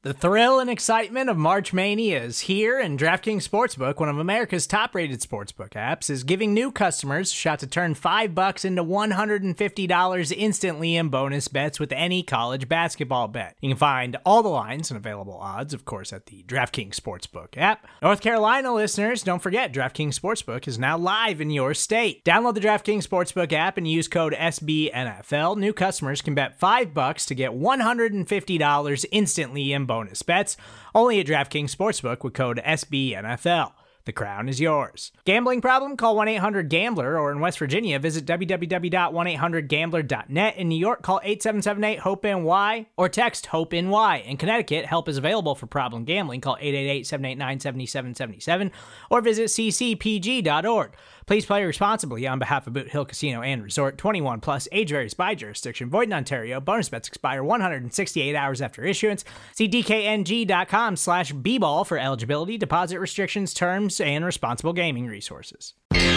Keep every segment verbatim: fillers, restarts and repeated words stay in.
The thrill and excitement of March Mania is here, and DraftKings Sportsbook, one of America's top-rated sportsbook apps, is giving new customers a shot to turn five bucks into one hundred fifty dollars instantly in bonus bets with any college basketball bet. You can find all the lines and available odds, of course, at the DraftKings Sportsbook app. North Carolina listeners, don't forget, DraftKings Sportsbook is now live in your state. Download the DraftKings Sportsbook app and use code S B N F L. New customers can bet five bucks to get one hundred fifty dollars instantly in bonus bonus bets, only at DraftKings Sportsbook with code S B N F L. The crown is yours. Gambling problem? Call one eight hundred gambler, or in West Virginia, visit w w w dot one eight hundred gambler dot net. In New York, call eight seven seven eight hope N Y or text HOPE-NY. In Connecticut, help is available for problem gambling. Call eight eight eight, seven eight nine, seven seven seven seven or visit c c p g dot org. Please play responsibly on behalf of Boot Hill Casino and Resort. twenty-one plus, age varies by jurisdiction. Void in Ontario. Bonus bets expire one hundred sixty-eight hours after issuance. See d k n g dot com slash b ball for eligibility, deposit restrictions, terms, and responsible gaming resources.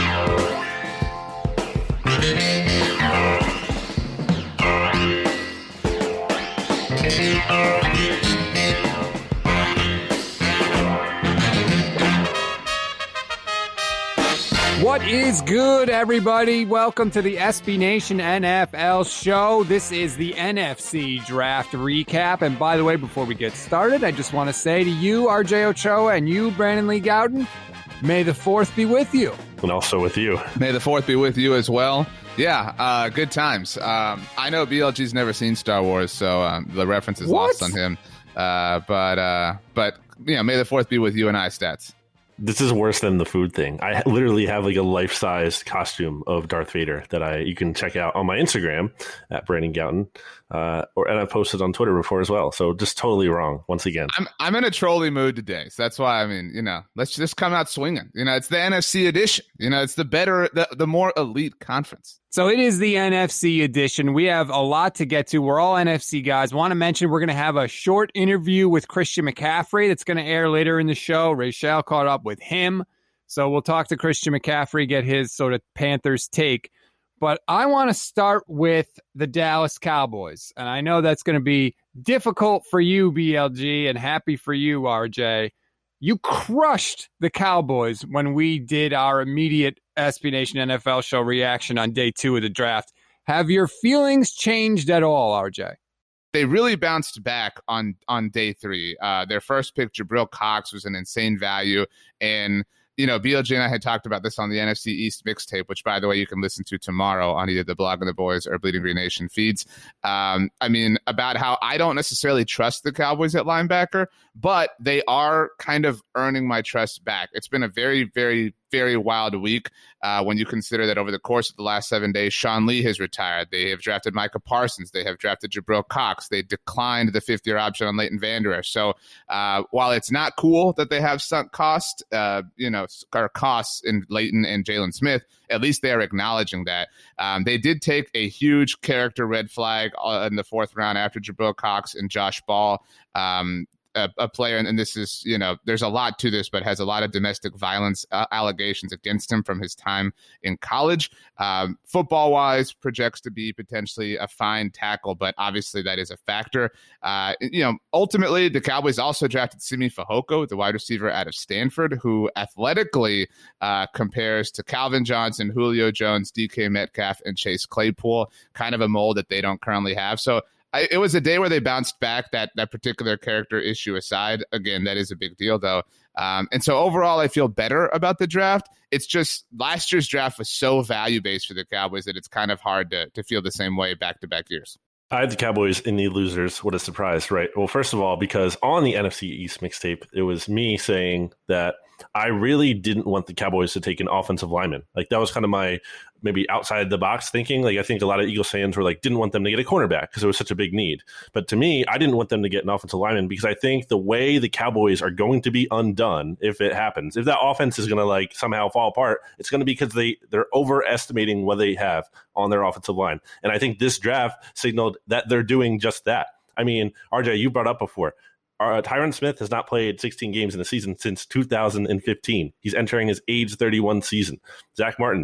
What is good, everybody? Welcome to the S B Nation N F L show. This is the N F C Draft Recap. And by the way, before we get started, I just want to say to you, R J Ochoa, and you, Brandon Lee Gowden, may the fourth be with you. And also with you. May the fourth be with you as well. Yeah, uh, good times. Um, I know B L G's never seen Star Wars, so um, the reference is What? lost on him. Uh, but, uh, but you know, may the fourth be with you and I, Stats. This is worse than the food thing. I literally have like a life-size costume of Darth Vader that I you can check out on my Instagram at Brandon Gowton, uh, or and I posted on Twitter before as well. So just totally wrong once again. I'm I'm in a trolly mood today, so that's why I mean, you know, let's just come out swinging. You know, it's the N F C edition. You know, it's the better, the, the more elite conference. So it is the N F C edition. We have a lot to get to. We're all N F C guys. Want to mention we're going to have a short interview with Christian McCaffrey that's going to air later in the show. Rachel caught up with him. So we'll talk to Christian McCaffrey, get his sort of Panthers take. But I want to start with the Dallas Cowboys. And I know that's going to be difficult for you, B L G, and happy for you, R J. You crushed the Cowboys when we did our immediate S B Nation N F L show reaction on day two of the draft. Have your feelings changed at all, R J? They really bounced back on on day three. Uh, their first pick, Jabril Cox, was an insane value. And, you know, B L G and I had talked about this on the N F C East mixtape, which, by the way, you can listen to tomorrow on either the Blog of the Boys or Bleeding Green Nation feeds. Um, I mean, about how I don't necessarily trust the Cowboys at linebacker, but they are kind of earning my trust back. It's been a very, very, very wild week uh, when you consider that over the course of the last seven days, Sean Lee has retired. They have drafted Micah Parsons. They have drafted Jabril Cox. They declined the fifth-year option on Leighton Vander Esch. So uh, while it's not cool that they have sunk cost, uh, you know, or costs in Leighton and Jalen Smith, at least they are acknowledging that. Um, they did take a huge character red flag uh, in the fourth round after Jabril Cox and Josh Ball. Um, A, a player, and this is, you know, there's a lot to this, but has a lot of domestic violence uh, allegations against him from his time in college. Um, football wise, projects to be potentially a fine tackle, but obviously that is a factor. Uh, you know, ultimately, the Cowboys also drafted Simi Fehoko, the wide receiver out of Stanford, who athletically uh, compares to Calvin Johnson, Julio Jones, D K Metcalf, and Chase Claypool, kind of a mold that they don't currently have. So I, it was a day where they bounced back, that that particular character issue aside. Again, that is a big deal, though. Um, and so overall, I feel better about the draft. It's just last year's draft was so value-based for the Cowboys that it's kind of hard to, to feel the same way back-to-back years. I had the Cowboys in the losers. What a surprise, right? Well, first of all, because on the N F C East mixtape, it was me saying that I really didn't want the Cowboys to take an offensive lineman. Like, that was kind of my maybe outside the box thinking. Like, I think a lot of Eagles fans were like, didn't want them to get a cornerback because it was such a big need. But to me, I didn't want them to get an offensive lineman because I think the way the Cowboys are going to be undone if it happens, if that offense is going to like somehow fall apart, it's going to be because they, they're overestimating what they have on their offensive line. And I think this draft signaled that they're doing just that. I mean, R J, you brought up before, Uh, Tyron Smith has not played sixteen games in a season since two thousand fifteen. He's entering his age thirty-one season. Zach Martin,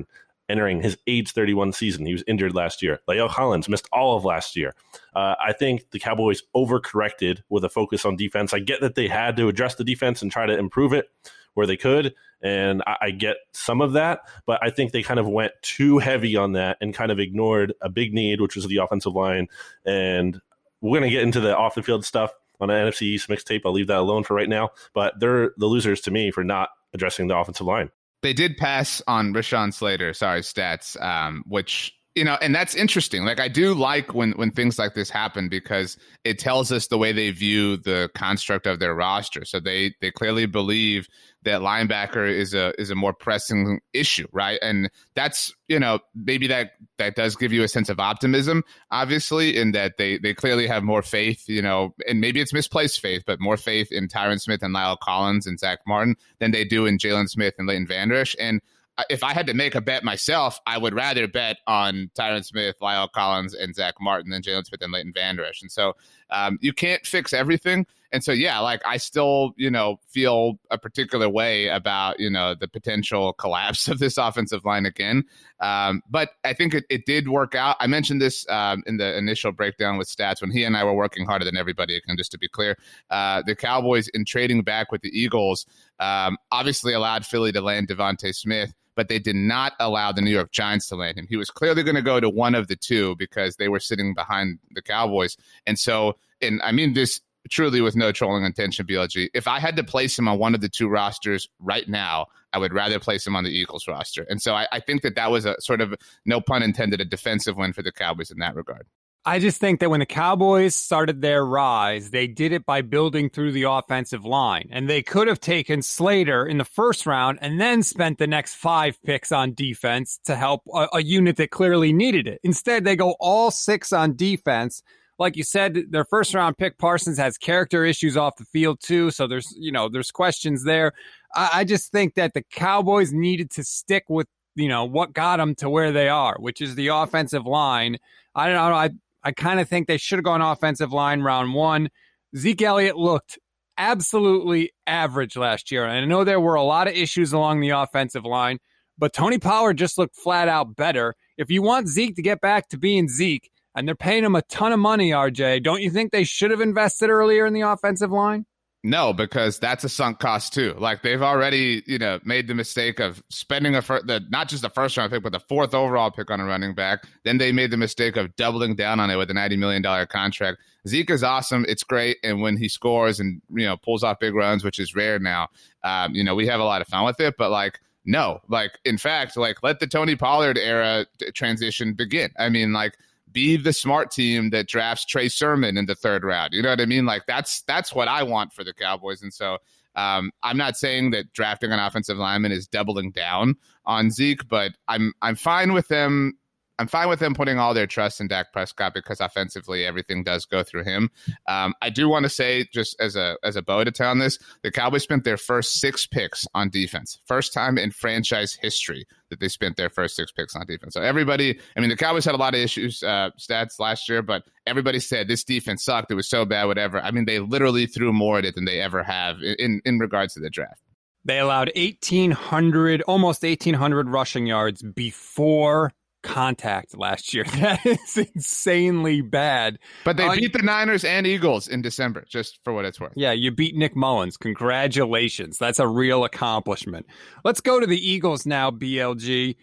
entering his age thirty-one season. He was injured last year. La'el Collins missed all of last year. Uh, I think the Cowboys overcorrected with a focus on defense. I get that they had to address the defense and try to improve it where they could, and I, I get some of that, but I think they kind of went too heavy on that and kind of ignored a big need, which was the offensive line. And we're going to get into the off-the-field stuff on an N F C East mixtape. I'll leave that alone for right now, but they're the losers to me for not addressing the offensive line. They did pass on Rashawn Slater, sorry, stats, um, which, you know, and that's interesting. Like, I do like when, when things like this happen because it tells us the way they view the construct of their roster. So they, they clearly believe that linebacker is a is a more pressing issue, right? And that's, you know, maybe that that does give you a sense of optimism, obviously, in that they they clearly have more faith, you know, and maybe it's misplaced faith, but more faith in Tyron Smith and La'el Collins and Zach Martin than they do in Jalen Smith and Leighton Vander Esch. And if I had to make a bet myself, I would rather bet on Tyron Smith, La'el Collins, and Zach Martin than Jalen Smith and Leighton Vander Esch. And so um, you can't fix everything. And so, yeah, like I still, you know, feel a particular way about, you know, the potential collapse of this offensive line again. Um, but I think it, it did work out. I mentioned this um, in the initial breakdown with stats when he and I were working harder than everybody, again, just to be clear. Uh, the Cowboys, in trading back with the Eagles, um, obviously allowed Philly to land Devontae Smith, but they did not allow the New York Giants to land him. He was clearly going to go to one of the two because they were sitting behind the Cowboys. And so, and I mean this truly with no trolling intention, B L G, if I had to place him on one of the two rosters right now, I would rather place him on the Eagles roster. And so I, I think that that was a sort of, no pun intended, a defensive win for the Cowboys in that regard. I just think that when the Cowboys started their rise, they did it by building through the offensive line. And they could have taken Slater in the first round and then spent the next five picks on defense to help a, a unit that clearly needed it. Instead, they go all six on defense. Like you said, their first round pick, Parsons, has character issues off the field too. So there's, you know, there's questions there. I, I just think that the Cowboys needed to stick with, you know, what got them to where they are, which is the offensive line. I don't know. I, I kind of think they should have gone offensive line round one. Zeke Elliott looked absolutely average last year. And I know there were a lot of issues along the offensive line, but Tony Pollard just looked flat out better. If you want Zeke to get back to being Zeke, and they're paying him a ton of money, R J, don't you think they should have invested earlier in the offensive line? No, because that's a sunk cost too. Like they've already, you know, made the mistake of spending a fir- the not just the first round pick, but the fourth overall pick on a running back. Then they made the mistake of doubling down on it with a ninety million dollars contract. Zeke is awesome. It's great. And when he scores and, you know, pulls off big runs, which is rare now, um, you know, we have a lot of fun with it. But like, no, like, in fact, like let the Tony Pollard era t- transition begin. I mean, like, be the smart team that drafts Trey Sermon in the third round. You know what I mean? Like that's that's what I want for the Cowboys. And so um, I'm not saying that drafting an offensive lineman is doubling down on Zeke, but I'm I'm fine with them. I'm fine with them putting all their trust in Dak Prescott because offensively everything does go through him. Um, I do want to say, just as a as a bow to tie on this, the Cowboys spent their first six picks on defense. First time in franchise history that they spent their first six picks on defense. So everybody, I mean, the Cowboys had a lot of issues, uh, stats last year, but everybody said this defense sucked. It was so bad, whatever. I mean, they literally threw more at it than they ever have in, in regards to the draft. They allowed eighteen hundred, almost eighteen hundred rushing yards before contact last year. That is insanely bad. But they uh, beat the Niners and Eagles in December, just for what it's worth. Yeah, you beat Nick Mullins. Congratulations. That's a real accomplishment. Let's go to the Eagles now, B L G.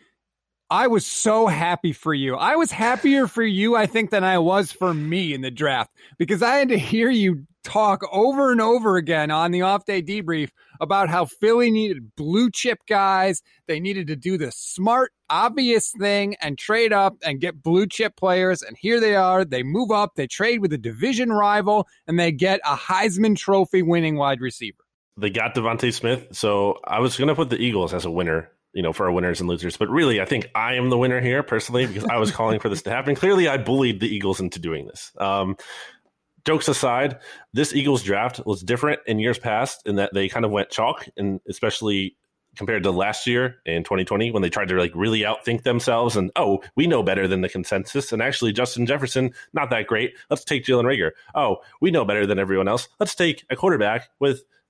I was so happy for you. I was happier for you, I think, than I was for me in the draft because I had to hear you talk over and over again on the off-day debrief about how Philly needed blue chip guys. They needed to do the smart, obvious thing and trade up and get blue chip players. And here they are. They move up. They trade with a division rival, and they get a Heisman Trophy winning wide receiver. They got Devontae Smith. So I was going to put the Eagles as a winner, you know, for our winners and losers. But really, I think I am the winner here personally because I was calling for this to happen. Clearly, I bullied the Eagles into doing this. Um, Jokes aside, this Eagles draft was different in years past in that they kind of went chalk, and especially compared to last year in twenty twenty when they tried to like really outthink themselves and, oh, we know better than the consensus. And actually, Justin Jefferson, not that great. Let's take Jalen Reagor. Oh, we know better than everyone else. Let's take a quarterback with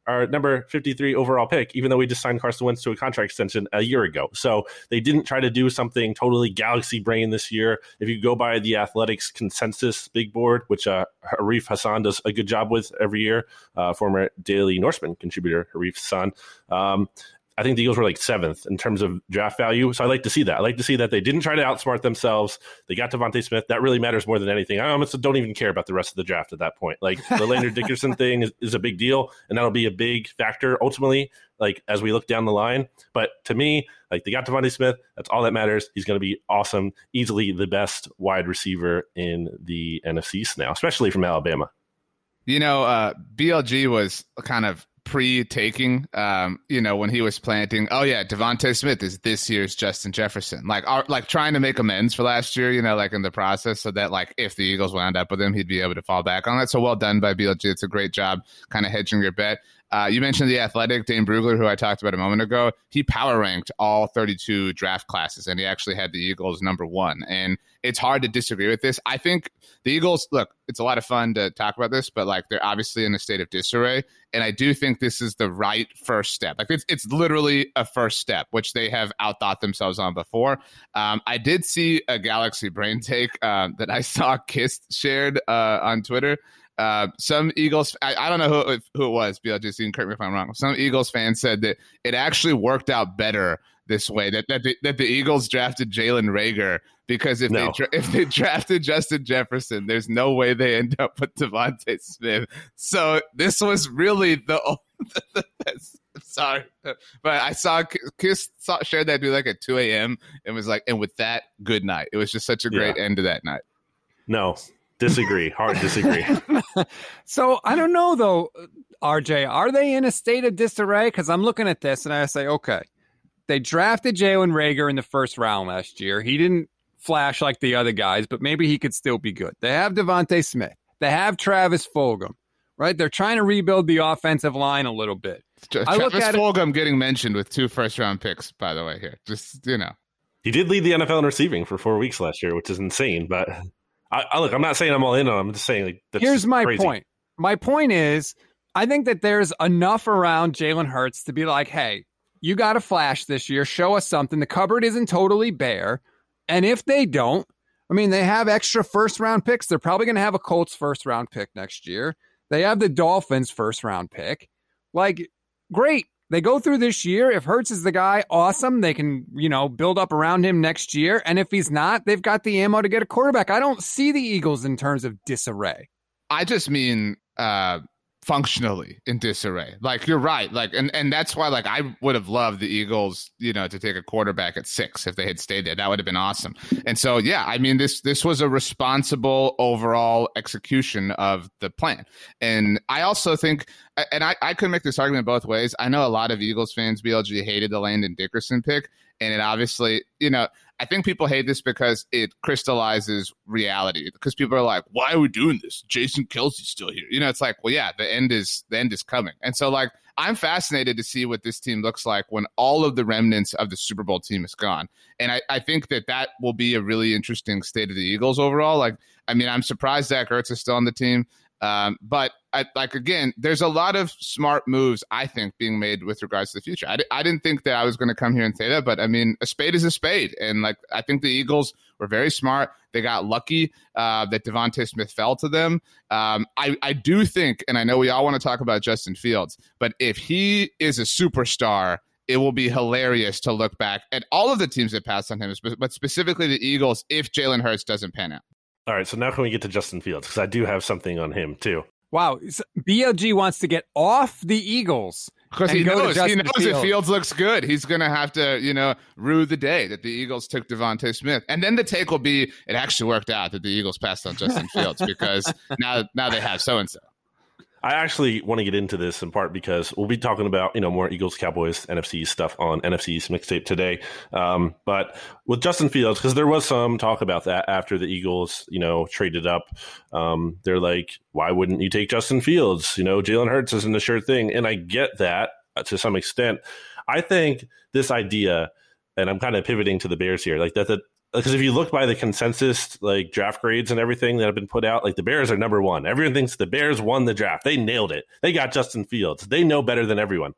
our number fifty-three overall pick, even though we just signed Carson Wentz to a contract extension a year ago. So they didn't try to do something totally galaxy brain this year. If you go by the Athletics consensus big board, which uh, Harif Hassan does a good job with every year, uh, former Daily Norseman contributor Harif Hassan, um, I think the Eagles were like seventh in terms of draft value. So I like to see that. I like to see that they didn't try to outsmart themselves. They got Devontae Smith. That really matters more than anything. I almost don't even care about the rest of the draft at that point. Like the Landry Dickerson thing is, is a big deal, and that'll be a big factor ultimately, like as we look down the line. But to me, like they got Devontae Smith. That's all that matters. He's going to be awesome, easily the best wide receiver in the N F C East now, especially from Alabama. You know, uh, B L G was kind of pre-taking, um, you know, when he was planting, oh yeah, Devontae Smith is this year's Justin Jefferson, like, our, like trying to make amends for last year, you know, like in the process, so that like if the Eagles wound up with him, he'd be able to fall back on that. So well done by B L G. It's a great job, kind of hedging your bet. Uh, you mentioned the Athletic, Dane Brugler, who I talked about a moment ago. He power ranked all thirty-two draft classes, and he actually had the Eagles number one. And it's hard to disagree with this. I think the Eagles, look, it's a lot of fun to talk about this, but like they're obviously in a state of disarray. And I do think this is the right first step. Like it's it's literally a first step, which they have outthought themselves on before. Um, I did see a Galaxy Brain take uh, that I saw Kist shared uh, on Twitter. Uh, some Eagles, I, I don't know who, who it was, B L G, you can correct me if I'm wrong. Some Eagles fans said that it actually worked out better this way, that that the, that the Eagles drafted Jalen Reagor, because if no. they dra- if they drafted Justin Jefferson, there's no way they end up with Devontae Smith. So this was really the sorry, but I saw Kiss saw, shared that dude like at two a.m. and was like, and with that, good night. It was just such a great yeah. end to that night. No. Disagree. Hard disagree. So I don't know, though, R J. Are they in a state of disarray? Because I'm looking at this and I say, okay, they drafted Jalen Reagor in the first round last year. He didn't flash like the other guys, but maybe he could still be good. They have Devontae Smith. They have Travis Fulgham, right? They're trying to rebuild the offensive line a little bit. Tra- I Travis look at Fulgham it, getting mentioned with two first-round picks, by the way, here. Just, you know. He did lead the N F L in receiving for four weeks last year, which is insane, but... I, I look, I'm not saying I'm all in on him. I'm just saying, like, that's here's my crazy. point. My point is, I think that there's enough around Jalen Hurts to be like, hey, you got to flash this year. Show us something. The cupboard isn't totally bare. And if they don't, I mean, they have extra first round picks. They're probably going to have a Colts first round pick next year. They have the Dolphins first round pick. Like, great. They go through this year. If Hurts is the guy, awesome. They can, you know, build up around him next year. And if he's not, they've got the ammo to get a quarterback. I don't see the Eagles in terms of disarray. I just mean uh, functionally in disarray. Like, you're right. Like, and, and that's why, like, I would have loved the Eagles, you know, to take a quarterback at six if they had stayed there. That would have been awesome. And so, yeah, I mean, this this was a responsible overall execution of the plan. And I also think, and I, I could make this argument both ways. I know a lot of Eagles fans, B L G, hated the Landon Dickerson pick. And it obviously, you know, I think people hate this because it crystallizes reality. Because people are like, why are we doing this? Jason Kelce's still here. You know, it's like, well, yeah, the end is the end is coming. And so, like, I'm fascinated to see what this team looks like when all of the remnants of the Super Bowl team is gone. And I, I think that that will be a really interesting state of the Eagles overall. Like, I mean, I'm surprised Zach Ertz is still on the team. Um, but I, like, again, there's a lot of smart moves, I think, being made with regards to the future. I, I didn't think that I was going to come here and say that, but I mean, a spade is a spade. And like, I think the Eagles were very smart. They got lucky uh, that Devontae Smith fell to them. Um, I, I do think, and I know we all want to talk about Justin Fields, but if he is a superstar, it will be hilarious to look back at all of the teams that passed on him, but specifically the Eagles, if Jalen Hurts doesn't pan out. All right, so now can we get to Justin Fields? Because I do have something on him, too. Wow, B L G wants to get off the Eagles. Because he knows, he knows Fields. If Fields looks good, he's going to have to, you know, rue the day that the Eagles took Devontae Smith. And then the take will be, it actually worked out that the Eagles passed on Justin Fields because now now they have so-and-so. I actually want to get into this in part because we'll be talking about, you know, more Eagles, Cowboys, N F C stuff on N F C East Mixtape today. Um, but with Justin Fields, because there was some talk about that after the Eagles, you know, traded up. Um, they're like, why wouldn't you take Justin Fields? You know, Jalen Hurts isn't a sure thing. And I get that to some extent. I think this idea, and I'm kind of pivoting to the Bears here, like that, that because if you look by the consensus like draft grades and everything that have been put out, like the Bears are number one. Everyone thinks the Bears won the draft. They nailed it. They got Justin Fields. They know better than everyone.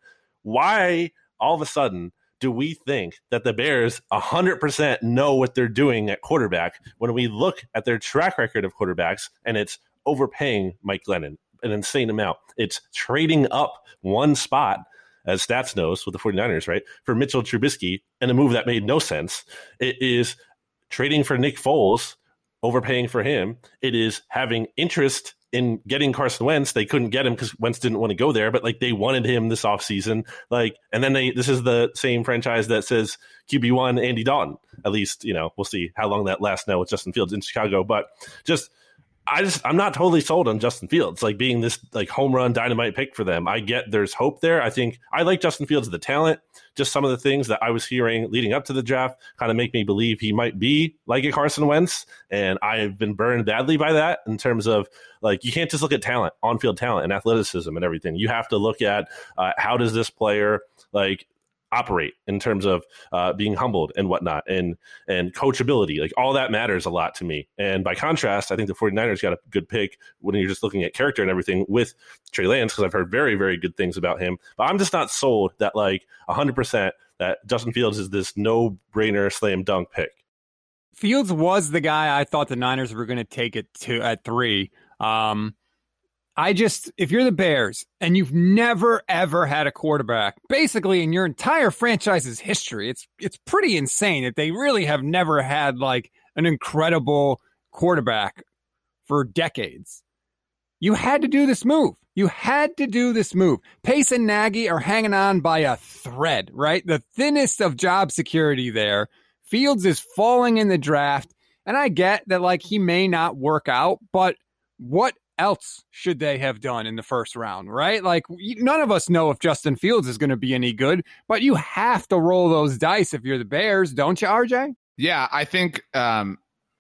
Why all of a sudden do we think that the Bears one hundred percent know what they're doing at quarterback when we look at their track record of quarterbacks and it's overpaying Mike Glennon an insane amount? It's trading up one spot, as Stats knows with the 49ers, right, for Mitchell Trubisky and a move that made no sense. It is trading for Nick Foles, overpaying for him. It is having interest in getting Carson Wentz. They couldn't get him because Wentz didn't want to go there, but like they wanted him this offseason. Like, and then they, this is the same franchise that says Q B one Andy Dalton. At least, you know, we'll see how long that lasts now with Justin Fields in Chicago. But just, I just, I'm not totally sold on Justin Fields, like being this like home run dynamite pick for them. I get there's hope there. I think I like Justin Fields, the talent. Just some of the things that I was hearing leading up to the draft kind of make me believe he might be like a Carson Wentz. And I've been burned badly by that in terms of like, you can't just look at talent, on-field talent and athleticism and everything. You have to look at uh, how does this player like operate in terms of uh, being humbled and whatnot and and coachability. Like all that matters a lot to me. And by contrast, I think the 49ers got a good pick when you're just looking at character and everything with Trey Lance, because I've heard very, very good things about him. But I'm just not sold that like one hundred percent that Justin Fields is this no-brainer slam dunk pick. Fields was the guy I thought the Niners were going to take it to at three. Um, I just, if you're the Bears and you've never, ever had a quarterback, basically in your entire franchise's history, it's it's pretty insane that they really have never had like an incredible quarterback for decades. You had to do this move. You had to do this move. Pace and Nagy are hanging on by a thread, right? The thinnest of job security there. Fields is falling in the draft. And I get that like he may not work out, but what else should they have done in the first round, right? Like none of us know if Justin Fields is going to be any good, but you have to roll those dice if you're the Bears, don't you, R J? Yeah, I think um,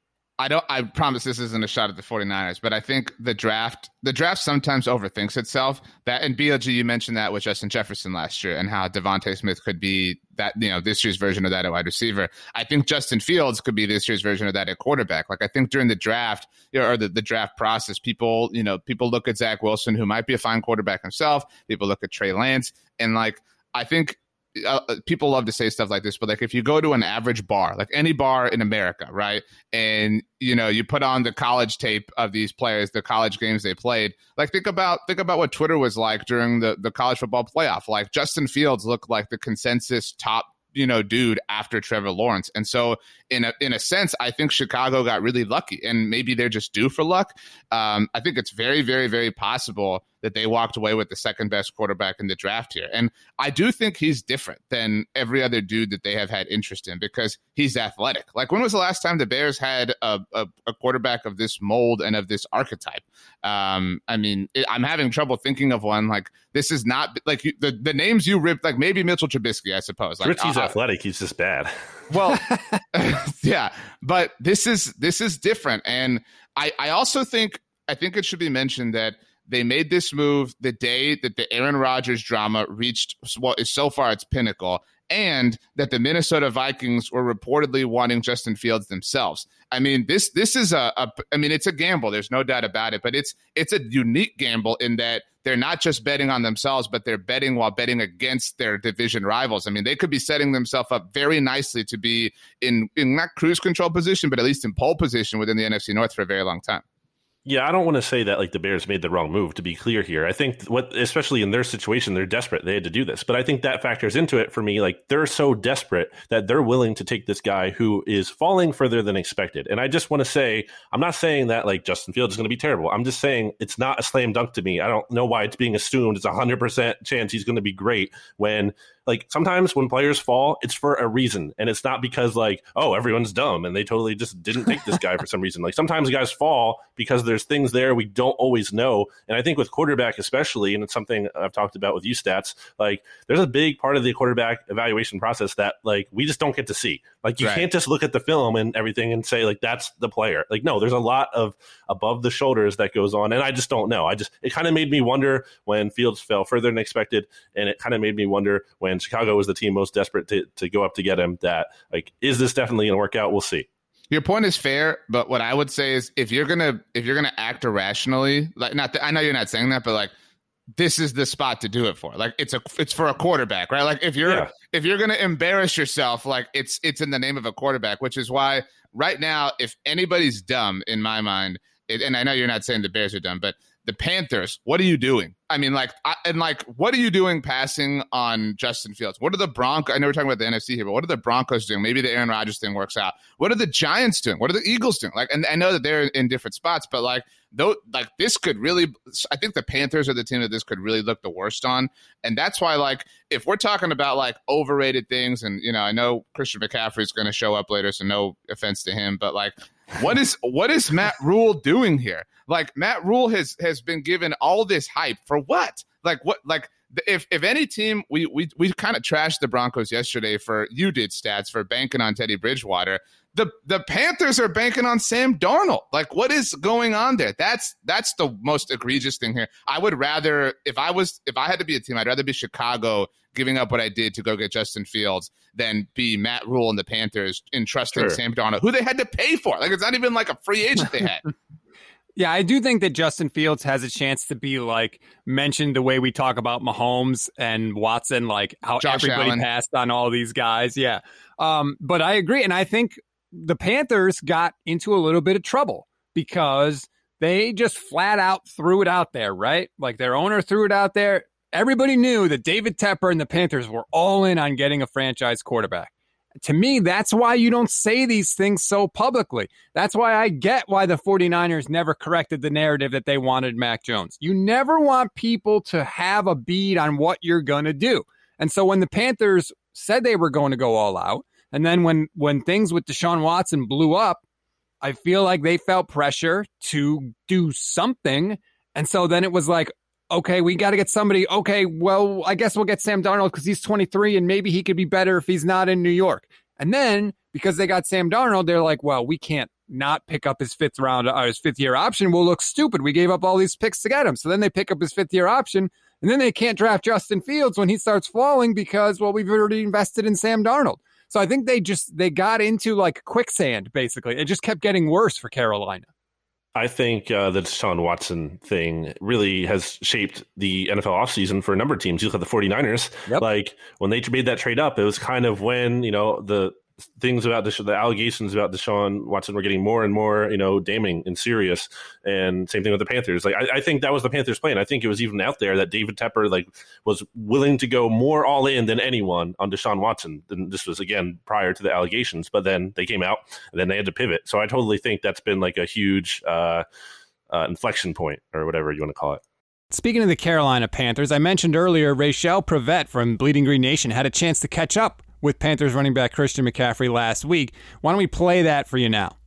I don't. I promise this isn't a shot at the 49ers, but I think the draft, the draft sometimes overthinks itself. That and B L G, you mentioned that with Justin Jefferson last year and how Devontae Smith could be that, you know, this year's version of that at wide receiver. I think Justin Fields could be this year's version of that at quarterback. Like I think during the draft, you know, or the, the draft process, people, you know, people look at Zach Wilson, who might be a fine quarterback himself. People look at Trey Lance, and like I think. Uh, people love to say stuff like this, but like if you go to an average bar, like any bar in America, right, and you know you put on the college tape of these players, the college games they played, like think about think about what Twitter was like during the the college football playoff. Like Justin Fields looked like the consensus top, you know, dude after Trevor Lawrence. And so in a, in a sense, I think Chicago got really lucky, and maybe they're just due for luck. Um, I think it's very, very, very possible that they walked away with the second best quarterback in the draft here. And I do think he's different than every other dude that they have had interest in because he's athletic. Like when was the last time the Bears had a, a, a quarterback of this mold and of this archetype? Um, I mean, it, I'm having trouble thinking of one. Like this is not like you, the, the names you ripped, like maybe Mitchell Trubisky, I suppose. Like, Trubisky's uh, athletic. He's just bad. Well, yeah, but this is this is different. And I, I also think I think it should be mentioned that they made this move the day that the Aaron Rodgers drama reached what is so far its pinnacle, and that the Minnesota Vikings were reportedly wanting Justin Fields themselves. I mean, this this is a, a I mean, it's a gamble. There's no doubt about it, but it's it's a unique gamble in that they're not just betting on themselves, but they're betting while betting against their division rivals. I mean, they could be setting themselves up very nicely to be in, in not cruise control position, but at least in pole position within the N F C North for a very long time. Yeah, I don't want to say that like the Bears made the wrong move, to be clear here. I think what, especially in their situation, they're desperate. They had to do this. But I think that factors into it for me. Like they're so desperate that they're willing to take this guy who is falling further than expected. And I just want to say, I'm not saying that like Justin Fields is going to be terrible. I'm just saying it's not a slam dunk to me. I don't know why it's being assumed it's a one hundred percent chance he's going to be great when like sometimes when players fall, it's for a reason. And it's not because like, oh, everyone's dumb and they totally just didn't take this guy for some reason. Like sometimes guys fall because there's things there we don't always know. And I think with quarterback especially, and it's something I've talked about with you stats, like there's a big part of the quarterback evaluation process that like we just don't get to see. Like you right. can't just look at the film and everything and say like that's the player. Like no, there's a lot of above the shoulders that goes on. And I just don't know. I just it kind of made me wonder when Fields fell further than expected. And it kind of made me wonder when Chicago was the team most desperate to, to go up to get him that like, is this definitely going to work out? We'll see. Your point is fair, but what I would say is if you're gonna if you're gonna act irrationally, like not th- I know you're not saying that, but like this is the spot to do it for. Like it's a it's for a quarterback, right? Like if you're yeah. if you're gonna embarrass yourself, like it's it's in the name of a quarterback, which is why right now, if anybody's dumb in my mind, it, and I know you're not saying the Bears are dumb, but the Panthers, what are you doing? I mean, like, I, and like, what are you doing passing on Justin Fields? What are the Broncos? I know we're talking about the N F C here, but what are the Broncos doing? Maybe the Aaron Rodgers thing works out. What are the Giants doing? What are the Eagles doing? Like, and I know that they're in different spots, but like, though, like this could really, I think the Panthers are the team that this could really look the worst on. And that's why, like, if we're talking about like overrated things, and, you know, I know Christian McCaffrey is going to show up later, so no offense to him, but like, what is what is Matt Rule doing here? Like Matt Rule has has been given all this hype for what? Like what? Like if if any team, we we we kind of trashed the Broncos yesterday for you did stats for banking on Teddy Bridgewater. The the Panthers are banking on Sam Darnold. Like what is going on there? That's that's the most egregious thing here. I would rather if I was if I had to be a team, I'd rather be Chicago giving up what I did to go get Justin Fields than be Matt Rule and the Panthers entrusting sure. Sam Darnold, who they had to pay for. Like it's not even like a free agent they had. Yeah, I do think that Justin Fields has a chance to be like mentioned the way we talk about Mahomes and Watson, like how Josh everybody Allen. passed on all these guys. Yeah. Um, but I agree. And I think the Panthers got into a little bit of trouble because they just flat out threw it out there, right? Like their owner threw it out there. Everybody knew that David Tepper and the Panthers were all in on getting a franchise quarterback. To me, that's why you don't say these things so publicly. That's why I get why the 49ers never corrected the narrative that they wanted Mac Jones. You never want people to have a bead on what you're going to do. And so when the Panthers said they were going to go all out, and then when, when things with Deshaun Watson blew up, I feel like they felt pressure to do something. And so then it was like, okay, we got to get somebody. Okay, well, I guess we'll get Sam Darnold because he's twenty-three and maybe he could be better if he's not in New York. And then because they got Sam Darnold, they're like, well, we can't not pick up his fifth round or his fifth year option. We'll look stupid. We gave up all these picks to get him. So then they pick up his fifth year option and then they can't draft Justin Fields when he starts falling because, well, we've already invested in Sam Darnold. So I think they just, they got into like quicksand, basically. It just kept getting worse for Carolina. I think uh, the Deshaun Watson thing really has shaped the N F L offseason for a number of teams. You look at the 49ers, yep. like when they made that trade up, it was kind of when, you know, the things about Desha- the allegations about Deshaun Watson were getting more and more, you know, damning and serious. And same thing with the Panthers. Like, I, I think that was the Panthers' plan. I think it was even out there that David Tepper, like, was willing to go more all in than anyone on Deshaun Watson. And this was, again, prior to the allegations. But then they came out and then they had to pivot. So I totally think that's been like a huge uh, uh, inflection point or whatever you want to call it. Speaking of the Carolina Panthers, I mentioned earlier Rachel Prevet from Bleeding Green Nation had a chance to catch up with Panthers running back Christian McCaffrey last week. Why don't we play that for you now?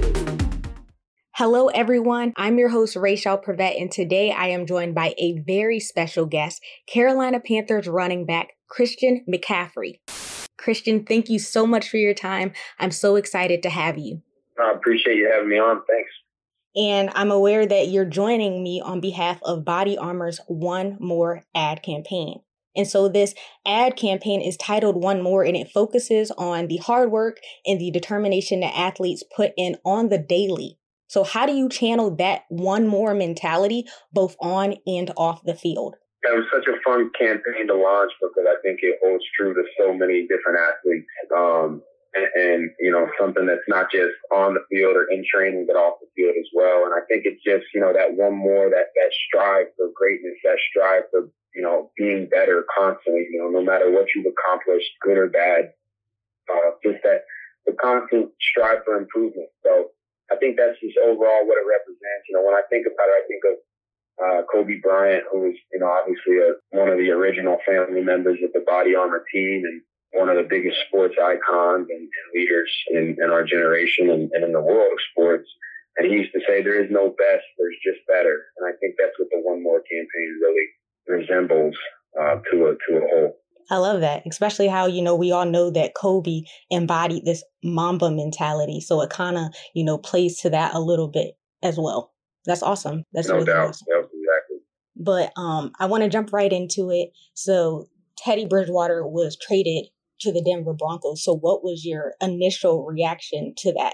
Hello, everyone. I'm your host, Rachel Prevet, and today I am joined by a very special guest, Carolina Panthers running back Christian McCaffrey. Christian, thank you so much for your time. I'm so excited to have you. I appreciate you having me on. Thanks. And I'm aware that you're joining me on behalf of Body Armor's One More ad campaign. And so this ad campaign is titled One More, and it focuses on the hard work and the determination that athletes put in on the daily. So how do you channel that one more mentality, both on and off the field? It was such a fun campaign to launch because I think it holds true to so many different athletes. Um, and, and, you know, something that's not just on the field or in training, but off the field as well. And I think it's just, you know, that one more, that, that strive for greatness, that strive for, you know, being better constantly, you know, no matter what you've accomplished, good or bad, uh, just that the constant strive for improvement. So I think that's just overall what it represents. You know, when I think about it, I think of uh, Kobe Bryant, who was, you know, obviously a, one of the original family members of the Body Armor team and one of the biggest sports icons and, and leaders in, in our generation and, and in the world of sports. And he used to say, there is no best, there's just better. And I think that's what the One More campaign really resembles uh, to a to a whole. I love that, especially how, you know, we all know that Kobe embodied this Mamba mentality. So it kind of, you know, plays to that a little bit as well. That's awesome. That's no really doubt. awesome. Yep, exactly. But um, I want to jump right into it. So Teddy Bridgewater was traded to the Denver Broncos. So what was your initial reaction to that?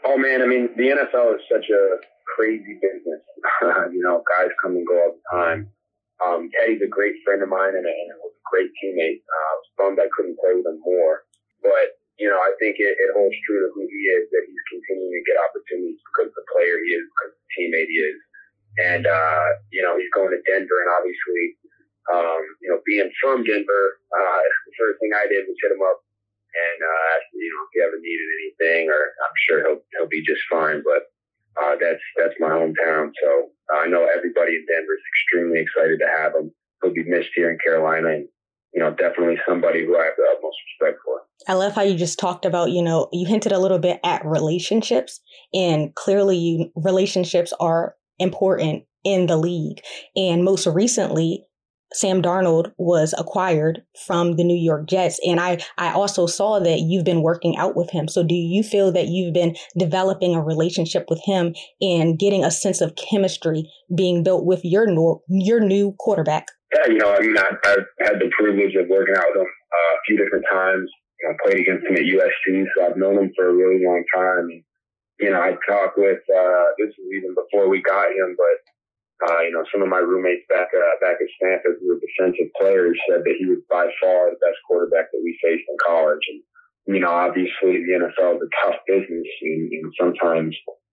Oh man, I mean, the N F L is such a crazy business. You know, guys come and go all the time. Um, Teddy's a great friend of mine and a, and a great teammate. Uh, I was bummed I couldn't play with him more. But, you know, I think it, it holds true to who he is, that he's continuing to get opportunities because of the player he is, because of the teammate he is. And, uh, you know, he's going to Denver, and obviously, um, you know, being from Denver, uh, the first thing I did was hit him up and uh, asked him, you know, if he ever needed anything, or I'm sure he'll he'll be just fine. But uh, that's that's my hometown, so uh, I know everybody in Denver is extremely excited to have him. He'll be missed here in Carolina, and you know, definitely somebody who I have the utmost respect for. I love how you just talked about, you know, you hinted a little bit at relationships, and clearly you, relationships are important in the league. And most recently, Sam Darnold was acquired from the New York Jets. And I, I also saw that you've been working out with him. So do you feel that you've been developing a relationship with him and getting a sense of chemistry being built with your new, your new quarterback? Yeah, you know, I mean, I, I've had the privilege of working out with him uh, a few different times. You know, I played against him at U S C, so I've known him for a really long time. And, you know, I talked with, uh, this was even before we got him, but Uh, you know, some of my roommates back uh, back at Stanford who were defensive players said that he was by far the best quarterback that we faced in college. And, you know, obviously the N F L is a tough business, and, and sometimes,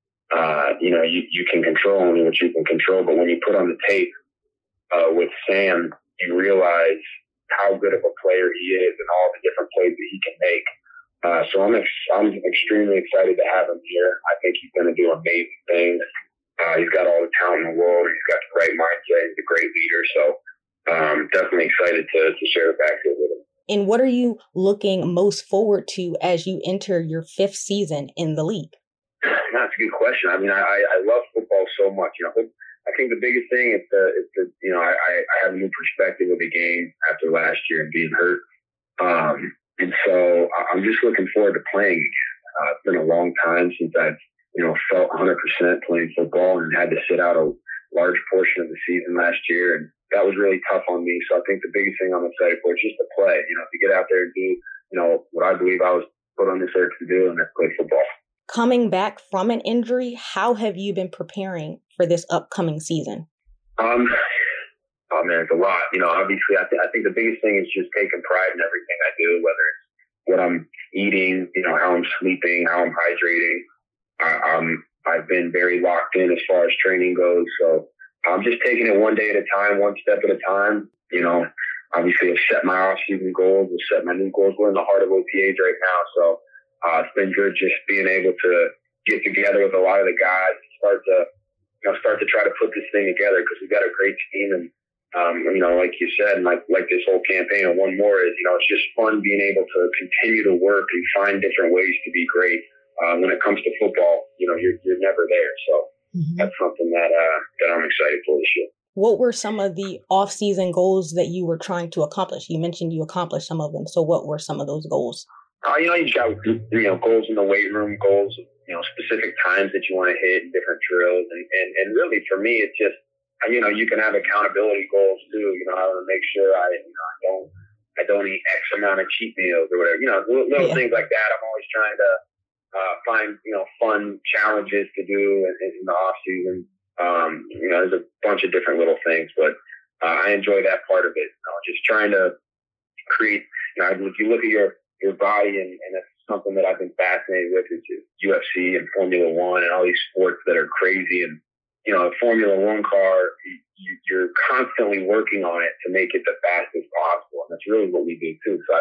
uh, you know, you, you can control only what you can control. But when you put on the tape uh, with Sam, you realize how good of a player he is and all the different plays that he can make. Uh, so I'm ex- I'm extremely excited to have him here. I think he's going to do amazing things. Uh, he's got all the talent in the world. He's got the right mindset. He's a great leader. So um, definitely excited to, to share the backfield with him. And what are you looking most forward to as you enter your fifth season in the league? That's a good question. I mean, I, I love football so much. You know, I think the biggest thing is the, is the you know, I, I have a new perspective of the game after last year and being hurt. Um, and so I'm just looking forward to playing again. Uh, it's been a long time since I've you know, felt one hundred percent playing football and had to sit out a large portion of the season last year. And that was really tough on me. So I think the biggest thing I'm excited for is just to play, you know, to get out there and do, you know, what I believe I was put on this earth to do, and that's play football. Coming back from an injury, how have you been preparing for this upcoming season? Um, oh man, it's a lot. You know, obviously I, th- I think the biggest thing is just taking pride in everything I do, whether it's what I'm eating, you know, how I'm sleeping, how I'm hydrating. I, um, I've been very locked in as far as training goes. So I'm just taking it one day at a time, one step at a time. You know, obviously I've set my off-season goals, I've set my new goals. We're in the heart of O T As right now. So uh, it's been good just being able to get together with a lot of the guys, start to, you know, start to try to put this thing together, because we've got a great team. And, um, you know, like you said, and like, like this whole campaign and one more is, you know, it's just fun being able to continue to work and find different ways to be great. Uh, when it comes to football, you know, you're you're never there. So mm-hmm. that's something that uh, that I'm excited for this year. What were some of the off-season goals that you were trying to accomplish? You mentioned you accomplished some of them. So what were some of those goals? Uh, you know, you got you know goals in the weight room, goals of, you know, specific times that you want to hit, and different drills, and, and and really for me, it's just, you know, you can have accountability goals too. You know, I want to make sure I you know I don't I don't eat X amount of cheat meals or whatever. You know, little, little yeah. things like that. I'm always trying to. Uh, find, you know, fun challenges to do in, in the off season. Um, you know, there's a bunch of different little things, but uh, I enjoy that part of it. You know, just trying to create, you know, if you look at your, your body, and, and that's something that I've been fascinated with, is U F C and Formula One and all these sports that are crazy. And, you know, a Formula One car, you, you're constantly working on it to make it the fastest possible. And that's really what we do too. So I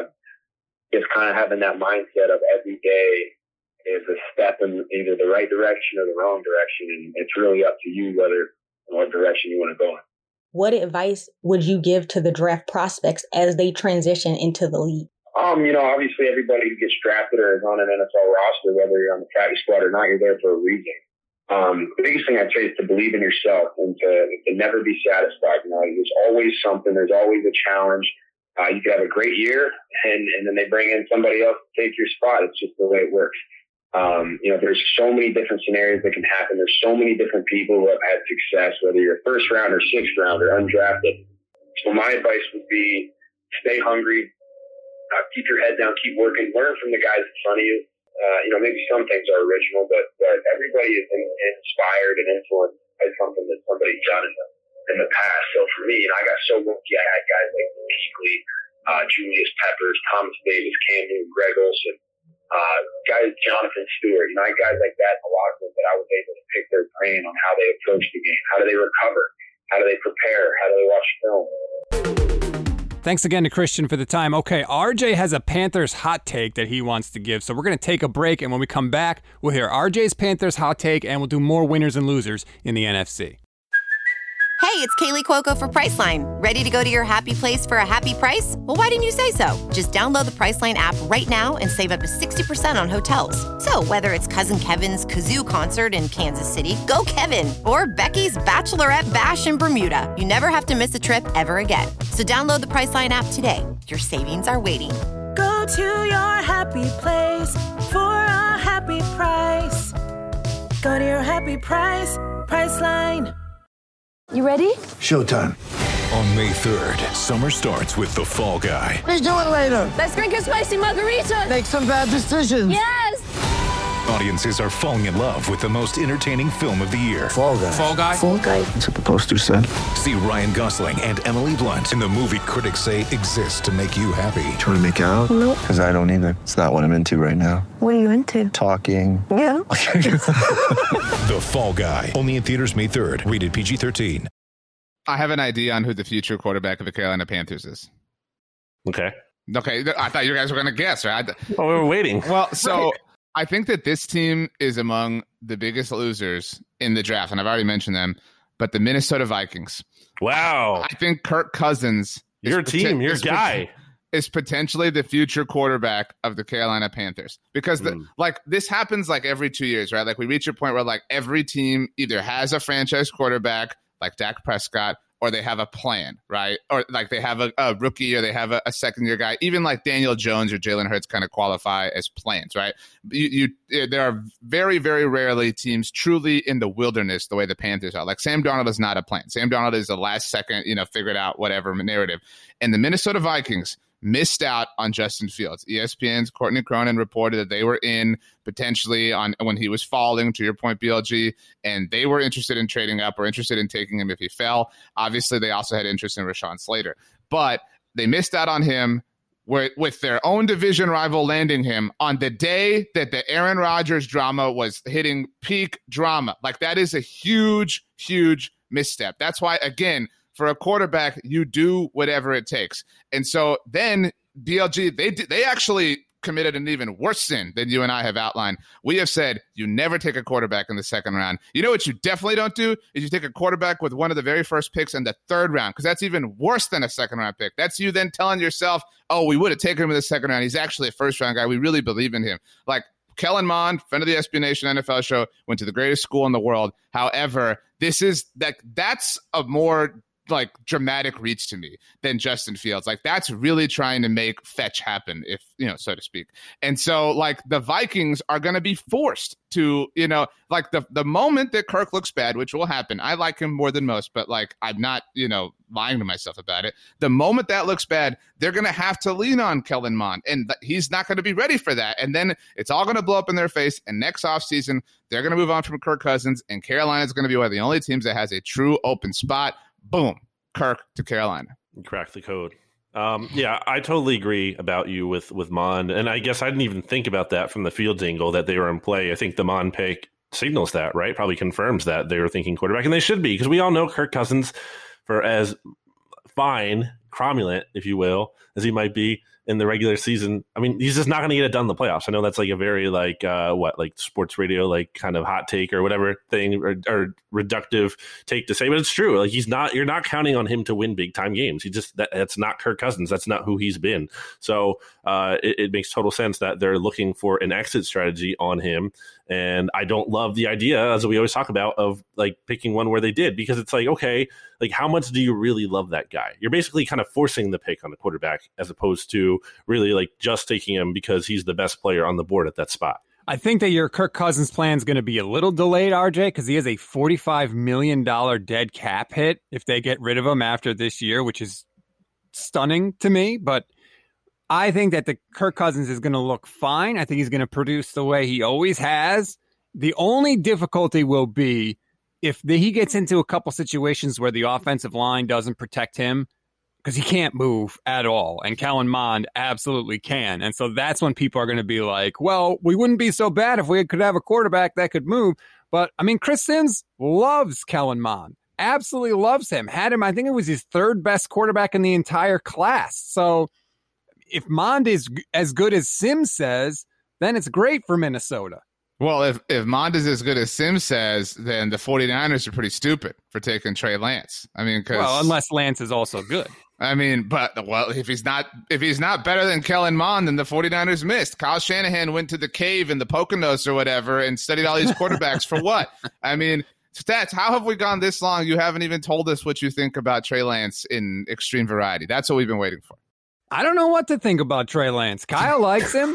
just kind of having that mindset of every day is a step in either the right direction or the wrong direction. And it's really up to you whether what direction you want to go in. What advice would you give to the draft prospects as they transition into the league? Um, you know, obviously everybody who gets drafted or is on an N F L roster, whether you're on the practice squad or not, you're there for a reason. Um, the biggest thing I'd say is to believe in yourself and to, to never be satisfied. You know, there's always something, there's always a challenge. Uh, you could have a great year and, and then they bring in somebody else to take your spot. It's just the way it works. Um, you know, there's so many different scenarios that can happen. There's so many different people who have had success, whether you're first round or sixth round or undrafted. So my advice would be stay hungry, uh, keep your head down, keep working, learn from the guys in front of you. Uh, you know, maybe some things are original, but, but everybody is in, inspired and influenced by something that somebody's done in the, in the past. So for me, you know, I got so lucky. I had guys like Kuechly, uh, Julius Peppers, Thomas Davis, Cam Newton, Greg Olsen, uh, guys, Jonathan Stewart. You know, I had guys like that in the locker room that I was able to pick their brain on how they approach the game. How do they recover? How do they prepare? How do they watch film? Thanks again to Christian for the time. Okay, R J has a Panthers hot take that he wants to give, so we're going to take a break, and when we come back, we'll hear R J's Panthers hot take, and we'll do more winners and losers in the N F C. Hey, it's Kaylee Cuoco for Priceline. Ready to go to your happy place for a happy price? Well, why didn't you say so? Just download the Priceline app right now and save up to sixty percent on hotels. So whether it's Cousin Kevin's Kazoo Concert in Kansas City, go Kevin, or Becky's Bachelorette Bash in Bermuda, you never have to miss a trip ever again. So download the Priceline app today. Your savings are waiting. Go to your happy place for a happy price. Go to your happy price, Priceline. You ready? Showtime. On May third, summer starts with The Fall Guy. Let's do it later. Let's drink a spicy margarita. Make some bad decisions. Yes! Audiences are falling in love with the most entertaining film of the year. Fall Guy. Fall Guy? Fall Guy. That's what the poster said. See Ryan Gosling and Emily Blunt in the movie critics say exists to make you happy. Trying to make it out? Nope. Because I don't either. It's not what I'm into right now. What are you into? Talking. Yeah. The Fall Guy. Only in theaters May third. Rated P G thirteen. I have an idea on who the future quarterback of the Carolina Panthers is. Okay. Okay. I thought you guys were going to guess, right? Oh, we were waiting. Well, so I think that this team is among the biggest losers in the draft, and I've already mentioned them, but the Minnesota Vikings. Wow. I think Kirk Cousins. Your team, your guy. Is potentially the future quarterback of the Carolina Panthers. Because, the, mm. like, this happens, like, every two years, right? Like, we reach a point where, like, every team either has a franchise quarterback, like Dak Prescott, or they have a plan, right? Or like they have a, a rookie or they have a, a second year guy. Even like Daniel Jones or Jalen Hurts kind of qualify as plans, right? You, you, there are very, very rarely teams truly in the wilderness the way the Panthers are. Like Sam Darnold is not a plan. Sam Darnold is the last second, you know, figured out whatever narrative. And the Minnesota Vikings missed out on Justin Fields. E S P N's Courtney Cronin reported that they were in potentially on when he was falling, to your point, B L G, and they were interested in trading up or interested in taking him if he fell. Obviously, they also had interest in Rashawn Slater. But they missed out on him with their own division rival landing him on the day that the Aaron Rodgers drama was hitting peak drama. Like, that is a huge, huge misstep. That's why, again, for a quarterback, you do whatever it takes. And so then B L G, they they actually committed an even worse sin than you and I have outlined. We have said you never take a quarterback in the second round. You know what you definitely don't do is you take a quarterback with one of the very first picks in the third round, because that's even worse than a second round pick. That's you then telling yourself, oh, we would have taken him in the second round. He's actually a first round guy. We really believe in him. Like, Kellen Mond, friend of the S B Nation N F L show, went to the greatest school in the world. However, this is like that's a more like dramatic reach to me than Justin Fields. Like, that's really trying to make fetch happen, if, you know, so to speak. And so, like, the Vikings are going to be forced to, you know, like the, the moment that Kirk looks bad, which will happen. I like him more than most, but like, I'm not, you know, lying to myself about it. The moment that looks bad, they're going to have to lean on Kellen Mond, and th- he's not going to be ready for that. And then it's all going to blow up in their face. And next offseason, they're going to move on from Kirk Cousins, and Carolina is going to be one of the only teams that has a true open spot. Boom, Kirk to Carolina. Crack the code. Um, yeah, I totally agree about you with, with Mond. And I guess I didn't even think about that from the Fields angle that they were in play. I think the Mond pick signals that, right? Probably confirms that they were thinking quarterback. And they should be, because we all know Kirk Cousins, for as fine, cromulent, if you will, as he might be in the regular season, I mean, he's just not going to get it done in the playoffs. I know that's like a very like uh, what like sports radio like kind of hot take or whatever thing or, or reductive take to say, but it's true. Like, he's not. You're not counting on him to win big time games. He just that, that's not Kirk Cousins. That's not who he's been. So uh, it, it makes total sense that they're looking for an exit strategy on him. And I don't love the idea, as we always talk about, of like picking one where they did, because it's like, okay, like how much do you really love that guy? You're basically kind of forcing the pick on the quarterback as opposed to really like just taking him because he's the best player on the board at that spot. I think that your Kirk Cousins plan is going to be a little delayed, R J, because he has a forty-five million dollars dead cap hit if they get rid of him after this year, which is stunning to me. But I think that the Kirk Cousins is going to look fine. I think he's going to produce the way he always has. The only difficulty will be if the, he gets into a couple situations where the offensive line doesn't protect him, because he can't move at all. And Kellen Mond absolutely can. And so that's when people are going to be like, well, we wouldn't be so bad if we could have a quarterback that could move. But, I mean, Chris Sims loves Kellen Mond. Absolutely loves him. Had him, I think it was his third best quarterback in the entire class. So if Mond is as good as Sims says, then it's great for Minnesota. Well, if, if Mond is as good as Sims says, then the 49ers are pretty stupid for taking Trey Lance. I mean, because well, unless Lance is also good. I mean, but well, if he's not if he's not better than Kellen Mond, then the 49ers missed. Kyle Shanahan went to the cave in the Poconos or whatever and studied all these quarterbacks for what? I mean, Stats, how have we gone this long? You haven't even told us what you think about Trey Lance in extreme variety. That's what we've been waiting for. I don't know what to think about Trey Lance. Kyle likes him.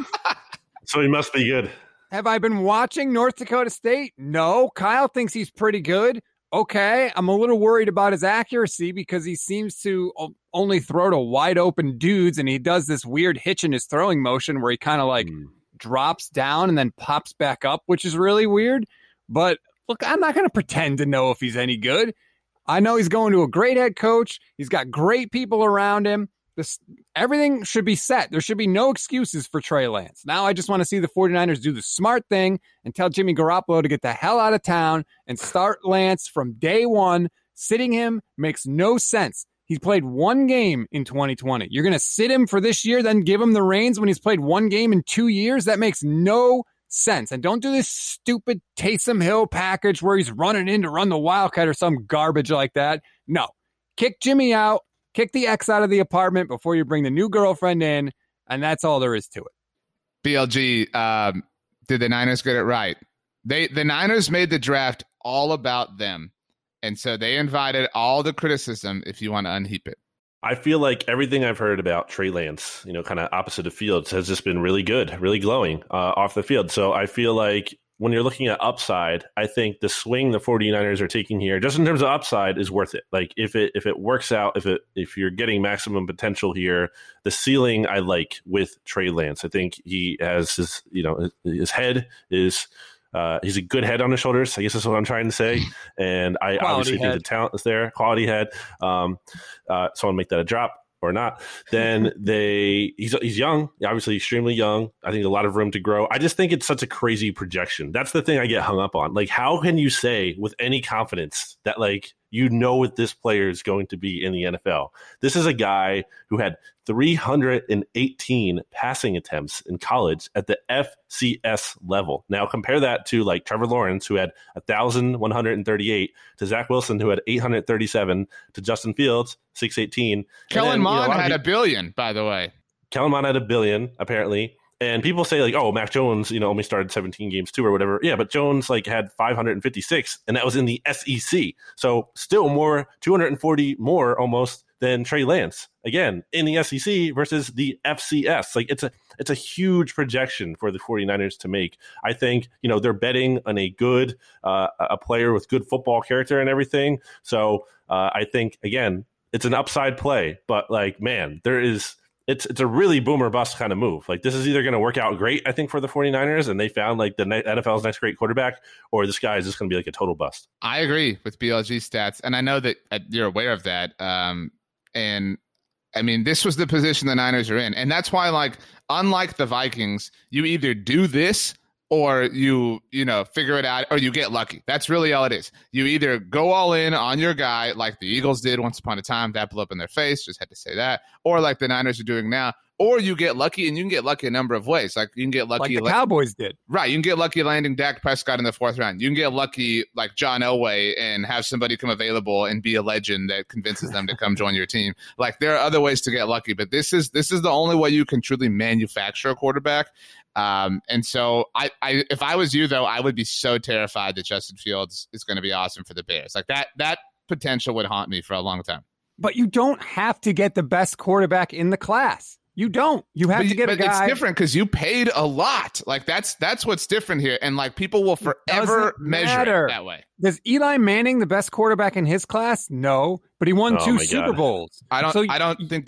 So he must be good. Have I been watching North Dakota State? No. Kyle thinks he's pretty good. Okay. I'm a little worried about his accuracy because he seems to only throw to wide open dudes, and he does this weird hitch in his throwing motion where he kind of like mm. drops down and then pops back up, which is really weird. But look, I'm not going to pretend to know if he's any good. I know he's going to a great head coach. He's got great people around him. This, everything should be set. There should be no excuses for Trey Lance. Now I just want to see the 49ers do the smart thing and tell Jimmy Garoppolo to get the hell out of town and start Lance from day one. Sitting him makes no sense. He's played one game in twenty twenty. You're going to sit him for this year, then give him the reins when he's played one game in two years? That makes no sense. And don't do this stupid Taysom Hill package where he's running in to run the Wildcat or some garbage like that. No. Kick Jimmy out. Kick the ex out of the apartment before you bring the new girlfriend in, and that's all there is to it. B L G, um, did the Niners get it right? They the Niners made the draft all about them, and so they invited all the criticism if you want to unheap it. I feel like everything I've heard about Trey Lance, you know, kind of opposite of Fields, has just been really good, really glowing uh, off the field. So I feel like when you're looking at upside, I think the swing the 49ers are taking here, just in terms of upside, is worth it. Like if it if it works out, if it if you're getting maximum potential here, the ceiling I like with Trey Lance. I think he has his, you know, his head is uh, he's a good head on his shoulders. I guess that's what I'm trying to say. And I Quality obviously head. think the talent is there, quality head. Um, uh, so I'll make that a drop. Or not, then they he's he's young, obviously extremely young. I think a lot of room to grow. I just think it's such a crazy projection. That's the thing I get hung up on. Like, how can you say with any confidence that like you know what this player is going to be in the N F L? This is a guy who had three hundred eighteen passing attempts in college at the F C S level. Now compare that to like Trevor Lawrence, who had one thousand one hundred thirty-eight, to Zach Wilson, who had eight hundred thirty-seven, to Justin Fields, six eighteen. Kellen Mond had a billion, by the way. Kellen Mond had a billion, apparently. And people say like, oh, Mac Jones, you know, only started seventeen games too or whatever. Yeah, but Jones like had five hundred fifty-six, and that was in the S E C. So still more, two hundred forty more almost than Trey Lance. Again, in the S E C versus the F C S. Like it's a it's a huge projection for the 49ers to make. I think, you know, they're betting on a good uh, a player with good football character and everything. So uh, I think, again, it's an upside play. But like, man, there is It's it's a really boomer bust kind of move. Like this is either going to work out great, I think, for the 49ers, and they found like the N F L's next great quarterback, or this guy is just going to be like a total bust. I agree with B L G stats, and I know that you're aware of that. Um, and I mean, this was the position the Niners are in, and that's why, like, unlike the Vikings, you either do this or you, you know, figure it out, or you get lucky. That's really all it is. You either go all in on your guy, like the Eagles did once upon a time, that blew up in their face, just had to say that, or like the Niners are doing now, or you get lucky, and you can get lucky a number of ways. Like you can get lucky, like the la- Cowboys did. Right, you can get lucky landing Dak Prescott in the fourth round. You can get lucky like John Elway and have somebody come available and be a legend that convinces them to come join your team. Like there are other ways to get lucky, but this is this is the only way you can truly manufacture a quarterback. Um, and so I, I, if I was you though, I would be so terrified that Justin Fields is going to be awesome for the Bears. Like that, that potential would haunt me for a long time. But you don't have to get the best quarterback in the class. You don't. You have but, to get but a guy. It's different because you paid a lot. Like that's that's what's different here, and like people will forever measure it that way. Is Eli Manning the best quarterback in his class? No, but he won oh two Super God. Bowls. I don't. So, I don't think you.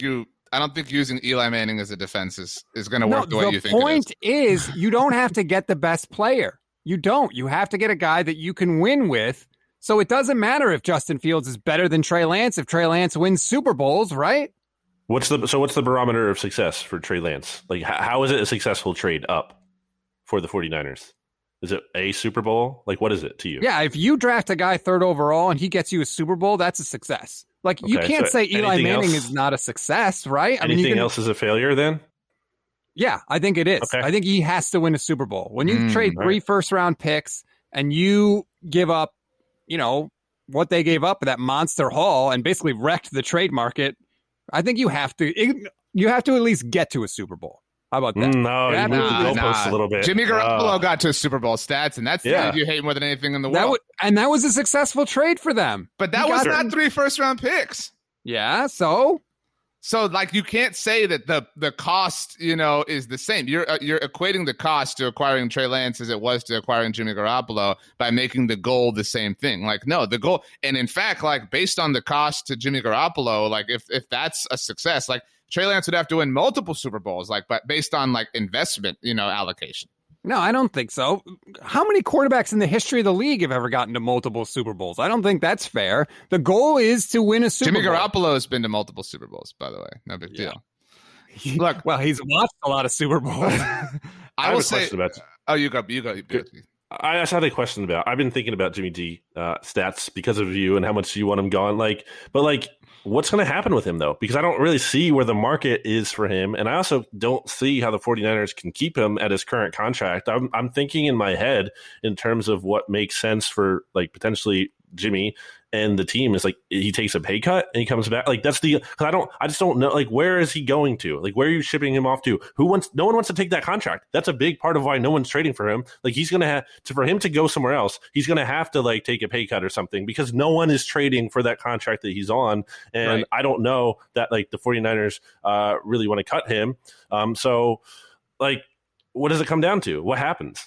I don't think using Eli Manning as a defense is, is going to No, work the way the you think it is. point is, you don't have to get the best player. You don't. You have to get a guy that you can win with. So it doesn't matter if Justin Fields is better than Trey Lance if Trey Lance wins Super Bowls, right? What's the so what's the barometer of success for Trey Lance? Like, how, how is it a successful trade up for the 49ers? Is it a Super Bowl? Like, what is it to you? Yeah, if you draft a guy third overall and he gets you a Super Bowl, that's a success. Like, okay, you can't so say Eli Manning else, is not a success, right? I anything mean, you can, else is a failure then? Yeah, I think it is. Okay. I think he has to win a Super Bowl. When you mm, trade three right. first-round picks and you give up, you know, what they gave up, that monster haul, and basically wrecked the trade market, I think you have to you have to at least get to a Super Bowl. How about that? Mm, no, you moved nah, the goalposts nah. a little bit. Jimmy Garoppolo uh, got to Super Bowl stats, and that's yeah. the you hate more than anything in the that world. W- and that was a successful trade for them. But that he was not three first-round picks. Yeah, so? So, like, you can't say that the the cost, you know, is the same. You're uh, you're equating the cost to acquiring Trey Lance as it was to acquiring Jimmy Garoppolo by making the goal the same thing. Like, no, the goal, and in fact, like, based on the cost to Jimmy Garoppolo, like, if if that's a success, like, Trey Lance would have to win multiple Super Bowls, like, but based on like investment, you know, allocation. No, I don't think so. How many quarterbacks in the history of the league have ever gotten to multiple Super Bowls? I don't think that's fair. The goal is to win a Super Jimmy Bowl. Jimmy Garoppolo has been to multiple Super Bowls, by the way. No big yeah. deal. Look, well, he's watched a lot of Super Bowls. I, I will say. About, oh, you go, you go. You go. I just had a question about. I've been thinking about Jimmy G uh, stats because of you and how much you want him gone. Like, but like. What's going to happen with him, though? Because I don't really see where the market is for him. And I also don't see how the 49ers can keep him at his current contract. I'm, I'm thinking in my head in terms of what makes sense for, like, potentially Jimmy and the team is like he takes a pay cut and he comes back. Like, that's the – because I don't – I just don't know. Like, where is he going to? Like, where are you shipping him off to? Who wants – no one wants to take that contract. That's a big part of why no one's trading for him. Like, he's going to have – to for him to go somewhere else, he's going to have to, like, take a pay cut or something because no one is trading for that contract that he's on. And right. I don't know that, like, the 49ers uh, really want to cut him. Um, so, like, what does it come down to? What happens?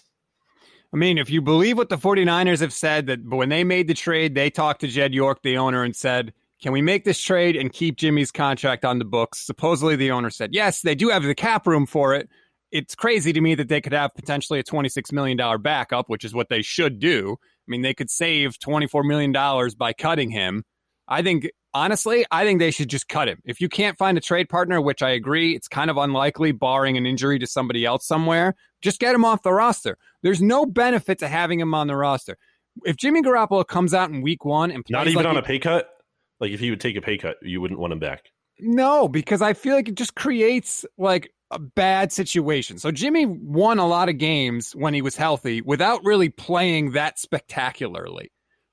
I mean, if you believe what the 49ers have said, that when they made the trade, they talked to Jed York, the owner, and said, can we make this trade and keep Jimmy's contract on the books? Supposedly the owner said, yes, they do have the cap room for it. It's crazy to me that they could have potentially a twenty-six million dollars backup, which is what they should do. I mean, they could save twenty-four million dollars by cutting him. I think, honestly, I think they should just cut him. If you can't find a trade partner, which I agree, it's kind of unlikely, barring an injury to somebody else somewhere, just get him off the roster. There's no benefit to having him on the roster. If Jimmy Garoppolo comes out in week one and plays not even like on he, a pay cut, like if he would take a pay cut, you wouldn't want him back. No, because I feel like it just creates like a bad situation. So Jimmy won a lot of games when he was healthy without really playing that spectacularly.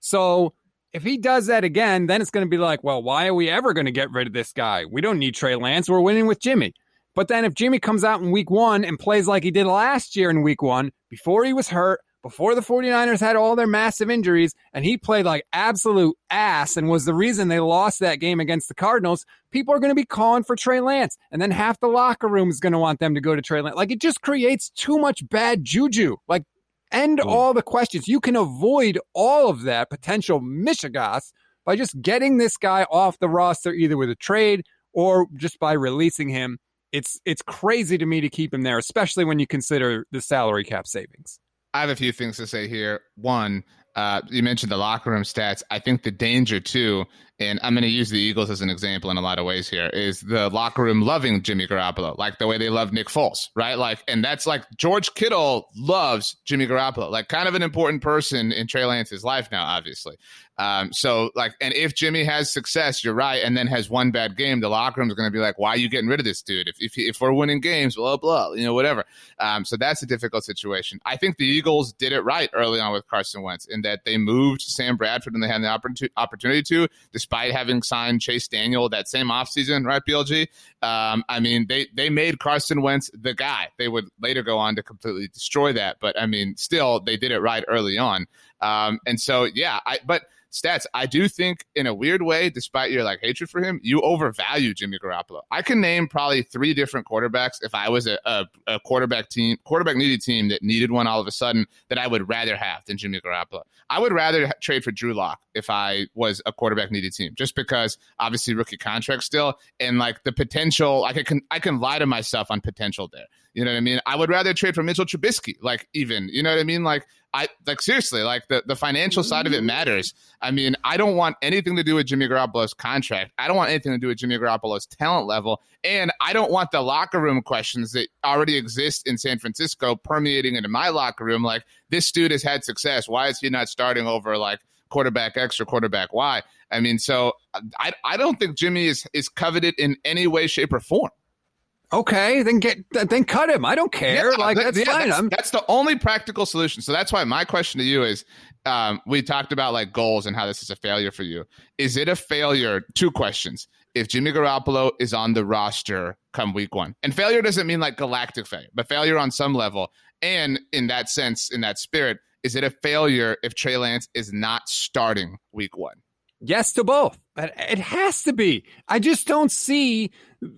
So if he does that again, then it's going to be like, well, why are we ever going to get rid of this guy? We don't need Trey Lance. We're winning with Jimmy. But then if Jimmy comes out in week one and plays like he did last year in week one, before he was hurt, before the 49ers had all their massive injuries, and he played like absolute ass and was the reason they lost that game against the Cardinals, people are going to be calling for Trey Lance. And then half the locker room is going to want them to go to Trey Lance. Like, it just creates too much bad juju. Like, end Ooh. all the questions. You can avoid all of that potential mishigas by just getting this guy off the roster, either with a trade or just by releasing him. It's it's crazy to me to keep him there, especially when you consider the salary cap savings. I have a few things to say here. One, uh, you mentioned the locker room stats. I think the danger, too, and I'm going to use the Eagles as an example in a lot of ways here, is the locker room loving Jimmy Garoppolo, like the way they love Nick Foles, right? Like, and that's like George Kittle loves Jimmy Garoppolo, like kind of an important person in Trey Lance's life now, obviously. Um, so like, and if Jimmy has success, you're right, and then has one bad game, the locker room is going to be like, why are you getting rid of this dude? If if, if we're winning games, blah, blah, you know, whatever. Um, so that's a difficult situation. I think the Eagles did it right early on with Carson Wentz in that they moved Sam Bradford when they had the opportunity opportunity to, despite having signed Chase Daniel that same offseason, right, B L G? Um, I mean, they, they made Carson Wentz the guy. They would later go on to completely destroy that. But, I mean, still, they did it right early on. Um, and so, yeah, I but Stats, I do think in a weird way, despite your like hatred for him, you overvalue Jimmy Garoppolo. I can name probably three different quarterbacks if I was a, a, a quarterback team, quarterback needed team that needed one all of a sudden that I would rather have than Jimmy Garoppolo. I would rather ha- trade for Drew Lock if I was a quarterback needed team, just because obviously rookie contract still and like the potential. Like I can I can lie to myself on potential there. You know what I mean? I would rather trade for Mitchell Trubisky, like even, you know what I mean? Like I like seriously, like the, the financial side of it matters. I mean, I don't want anything to do with Jimmy Garoppolo's contract. I don't want anything to do with Jimmy Garoppolo's talent level. And I don't want the locker room questions that already exist in San Francisco permeating into my locker room. Like, this dude has had success. Why is he not starting over like quarterback X or quarterback Y? I mean, so I I don't think Jimmy is is coveted in any way, shape, or form. Okay, then get then cut him. I don't care. Yeah, like that's yeah, fine. That's, that's the only practical solution. So that's why my question to you is: um, we talked about like goals and how this is a failure for you. Is it a failure? Two questions: if Jimmy Garoppolo is on the roster come week one, and failure doesn't mean like galactic failure, but failure on some level. And in that sense, in that spirit, is it a failure if Trey Lance is not starting week one? Yes to both. It has to be. I just don't see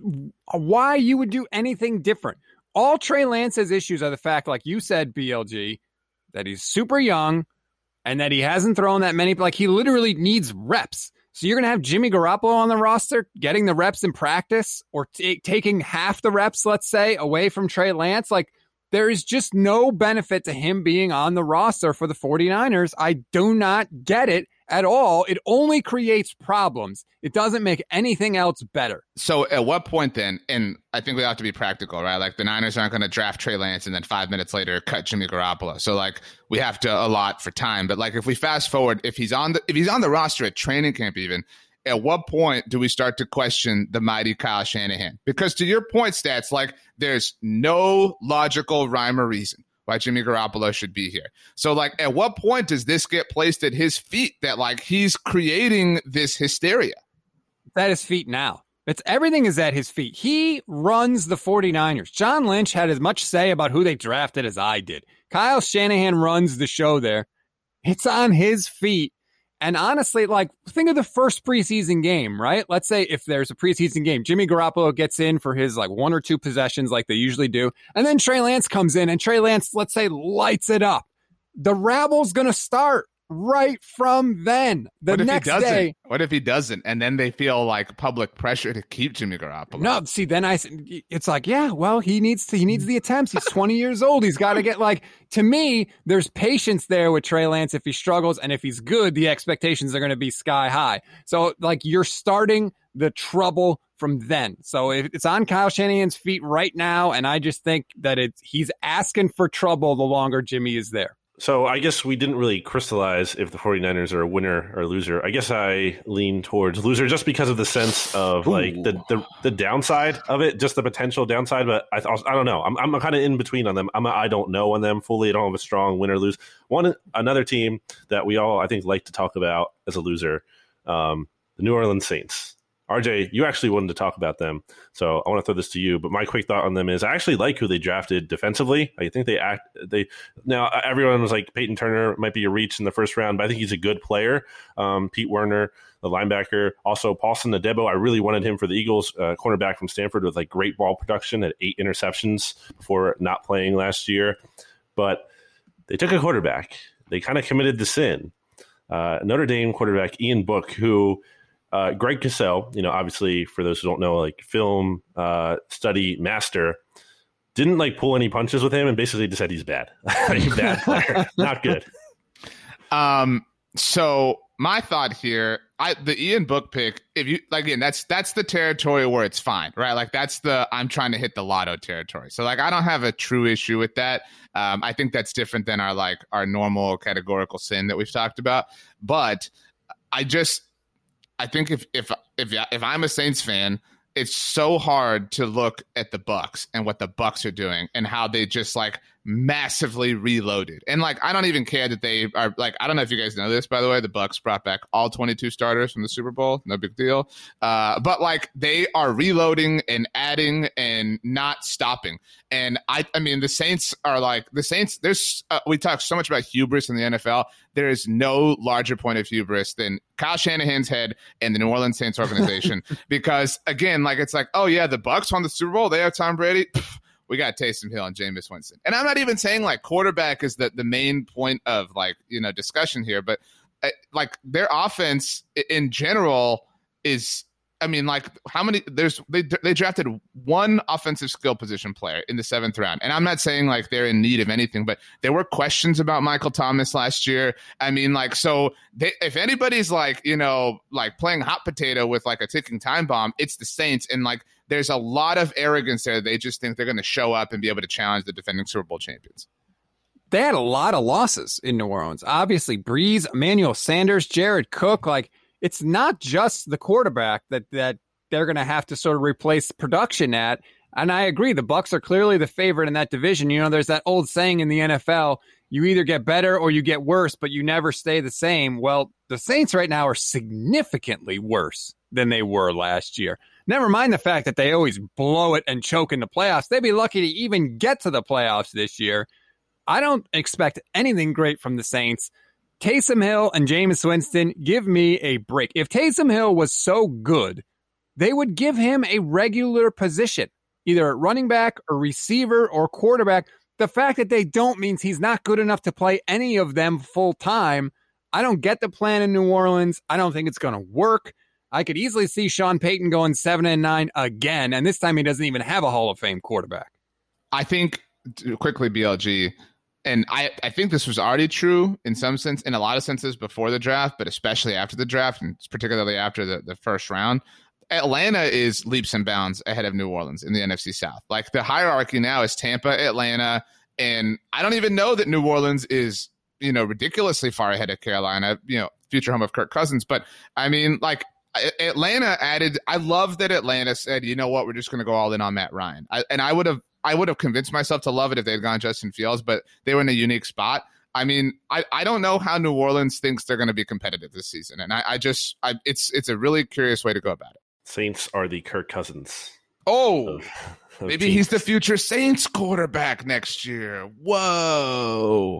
why you would do anything different. All Trey Lance's issues are the fact, like you said, B L G, that he's super young and that he hasn't thrown that many. Like, he literally needs reps. So you're going to have Jimmy Garoppolo on the roster getting the reps in practice or t- taking half the reps, let's say, away from Trey Lance. Like, there is just no benefit to him being on the roster for the 49ers. I do not get it at all. It only creates problems. It doesn't make anything else better. So at what point then, and I think we have to be practical, right? Like, the Niners aren't going to draft Trey Lance and then five minutes later cut Jimmy Garoppolo. So like, we have to allot for time. But like, if we fast forward, if he's on the if he's on the roster at training camp even, at what point do we start to question the mighty Kyle Shanahan? Because to your point, Stats, like, there's no logical rhyme or reason why Jimmy Garoppolo should be here. So like, at what point does this get placed at his feet that like he's creating this hysteria? It's at his feet now. It's everything is at his feet. He runs the 49ers. John Lynch had as much say about who they drafted as I did. Kyle Shanahan runs the show there. It's on his feet. And honestly, like, think of the first preseason game, right? Let's say if there's a preseason game, Jimmy Garoppolo gets in for his like one or two possessions like they usually do. And then Trey Lance comes in and Trey Lance, let's say, lights it up. The rabble's going to start right from then. The what if next he doesn't? day. What if he doesn't? And then they feel like public pressure to keep Jimmy Garoppolo. No, see, then I, it's like, yeah, well, he needs to, he needs the attempts. He's twenty years old. He's got to get like, to me, there's patience there with Trey Lance. If he struggles and if he's good, the expectations are going to be sky high. So like, you're starting the trouble from then. So it's on Kyle Shanahan's feet right now. And I just think that it's, he's asking for trouble the longer Jimmy is there. So I guess we didn't really crystallize if the 49ers are a winner or loser. I guess I lean towards loser just because of the sense of Ooh. like the, the the downside of it, just the potential downside. But I I don't know. I'm I'm kind of in between on them. I'm a, I don't know on them fully. I don't have a strong win or lose. One another team that we all I think like to talk about as a loser, um, the New Orleans Saints. R J, you actually wanted to talk about them, so I want to throw this to you. But my quick thought on them is I actually like who they drafted defensively. I think they act they now everyone was like Peyton Turner might be a reach in the first round, but I think he's a good player. Um, Pete Werner, the linebacker, also Paulson Adebo. I really wanted him for the Eagles, uh, cornerback from Stanford with like great ball production at eight interceptions before not playing last year. But they took a quarterback. They kind of committed the sin. Uh, Notre Dame quarterback Ian Book, who. Uh, Greg Cassell, you know, obviously for those who don't know, like film uh, study master, didn't like pull any punches with him and basically just said he's bad, bad player, not good. Um. So my thought here, I the Ian Book pick, if you like, again, that's that's the territory where it's fine, right? Like that's the I'm trying to hit the lotto territory. So like I don't have a true issue with that. Um, I think that's different than our like our normal categorical sin that we've talked about. But I just. I think if if if if I'm a Saints fan, it's so hard to look at the Bucs and what the Bucs are doing and how they just like massively reloaded. And like, I don't even care that they are like, I don't know if you guys know this, by the way, the Bucks brought back all twenty-two starters from the Super Bowl. No big deal. Uh, but like, they are reloading and adding and not stopping. And I, I mean, the Saints are like the Saints. There's, uh, we talk so much about hubris in the N F L. There is no larger point of hubris than Kyle Shanahan's head and the New Orleans Saints organization. Because again, like, it's like, oh yeah, the Bucks won the Super Bowl. They have Tom Brady. Pfft, we got Taysom Hill and Jameis Winston. And I'm not even saying like quarterback is the, the main point of like, you know, discussion here, but uh, like their offense in general is, I mean, like how many there's, they, they drafted one offensive skill position player in the seventh round. And I'm not saying like they're in need of anything, but there were questions about Michael Thomas last year. I mean, like, so they, if anybody's like, you know, like playing hot potato with like a ticking time bomb, it's the Saints. And like, there's a lot of arrogance there. They just think they're going to show up and be able to challenge the defending Super Bowl champions. They had a lot of losses in New Orleans. Obviously, Breeze, Emmanuel Sanders, Jared Cook. Like, it's not just the quarterback that that they're going to have to sort of replace production at. And I agree, the Bucs are clearly the favorite in that division. You know, there's that old saying in the N F L, you either get better or you get worse, but you never stay the same. Well, the Saints right now are significantly worse than they were last year. Never mind the fact that they always blow it and choke in the playoffs. They'd be lucky to even get to the playoffs this year. I don't expect anything great from the Saints. Taysom Hill and Jameis Winston, give me a break. If Taysom Hill was so good, they would give him a regular position, either at running back or receiver or quarterback. The fact that they don't means he's not good enough to play any of them full time. I don't get the plan in New Orleans. I don't think it's going to work. I could easily see Sean Payton going seven and nine again, and this time he doesn't even have a Hall of Fame quarterback. I think, quickly, B L G, and I, I think this was already true in some sense, in a lot of senses before the draft, but especially after the draft, and particularly after the, the first round. Atlanta is leaps and bounds ahead of New Orleans in the N F C South. Like, the hierarchy now is Tampa, Atlanta, and I don't even know that New Orleans is, you know, ridiculously far ahead of Carolina, you know, future home of Kirk Cousins. But I mean, like, Atlanta added, I love that Atlanta said, you know what, we're just going to go all in on Matt Ryan. I, and I would have, I would have convinced myself to love it if they'd gone Justin Fields, but they were in a unique spot. I mean, I, I don't know how New Orleans thinks they're going to be competitive this season. And I, I just, I, it's, it's a really curious way to go about it. Saints are the Kirk Cousins. Oh, of, of maybe teams. He's the future Saints quarterback next year. Whoa.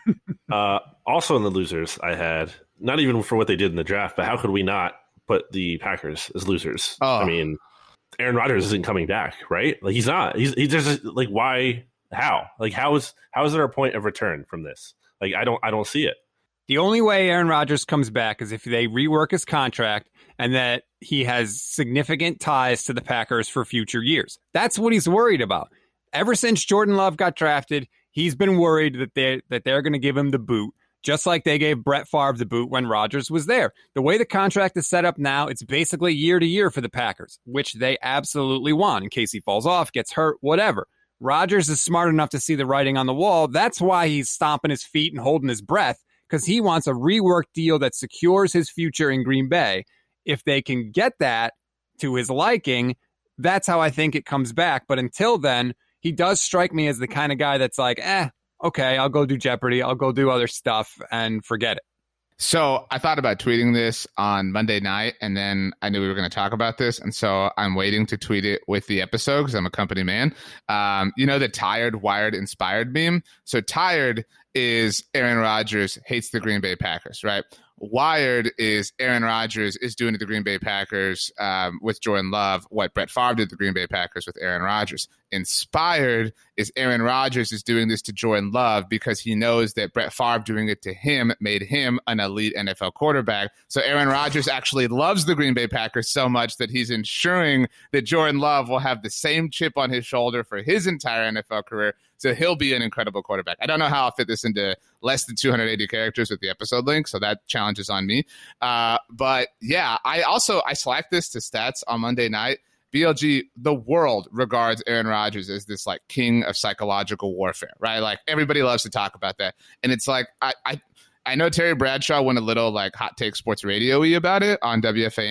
uh, also in the losers, I had, not even for what they did in the draft, but how could we not put the Packers as losers? Oh. I mean, Aaron Rodgers isn't coming back, right? Like, he's not. He's he's just like, why? How? Like, how is how is there a point of return from this? Like, I don't I don't see it. The only way Aaron Rodgers comes back is if they rework his contract and that he has significant ties to the Packers for future years. That's what he's worried about. Ever since Jordan Love got drafted, he's been worried that they that they're going to give him the boot, just like they gave Brett Favre the boot when Rodgers was there. The way the contract is set up now, it's basically year to year for the Packers, which they absolutely want in case he falls off, gets hurt, whatever. Rodgers is smart enough to see the writing on the wall. That's why he's stomping his feet and holding his breath, because he wants a reworked deal that secures his future in Green Bay. If they can get that to his liking, that's how I think it comes back. But until then, he does strike me as the kind of guy that's like, eh, okay, I'll go do Jeopardy. I'll go do other stuff and forget it. So I thought about tweeting this on Monday night, and then I knew we were going to talk about this. And so I'm waiting to tweet it with the episode because I'm a company man. Um, you know, the Tired, Wired, Inspired meme. So Tired is Aaron Rodgers hates the Green Bay Packers, right? Wired is Aaron Rodgers is doing to the Green Bay Packers um, with Jordan Love what Brett Favre did to the Green Bay Packers with Aaron Rodgers. Inspired is Aaron Rodgers is doing this to Jordan Love because he knows that Brett Favre doing it to him made him an elite N F L quarterback. So Aaron Rodgers actually loves the Green Bay Packers so much that he's ensuring that Jordan Love will have the same chip on his shoulder for his entire N F L career. So he'll be an incredible quarterback. I don't know how I'll fit this into less than two hundred eighty characters with the episode link, so that challenge is on me. Uh, but yeah, I also I slacked this to Stats on Monday night. B L G, the world regards Aaron Rodgers as this like king of psychological warfare, right? Like everybody loves to talk about that, and it's like I I, I know Terry Bradshaw went a little like hot take sports radio-y about it on W F A N,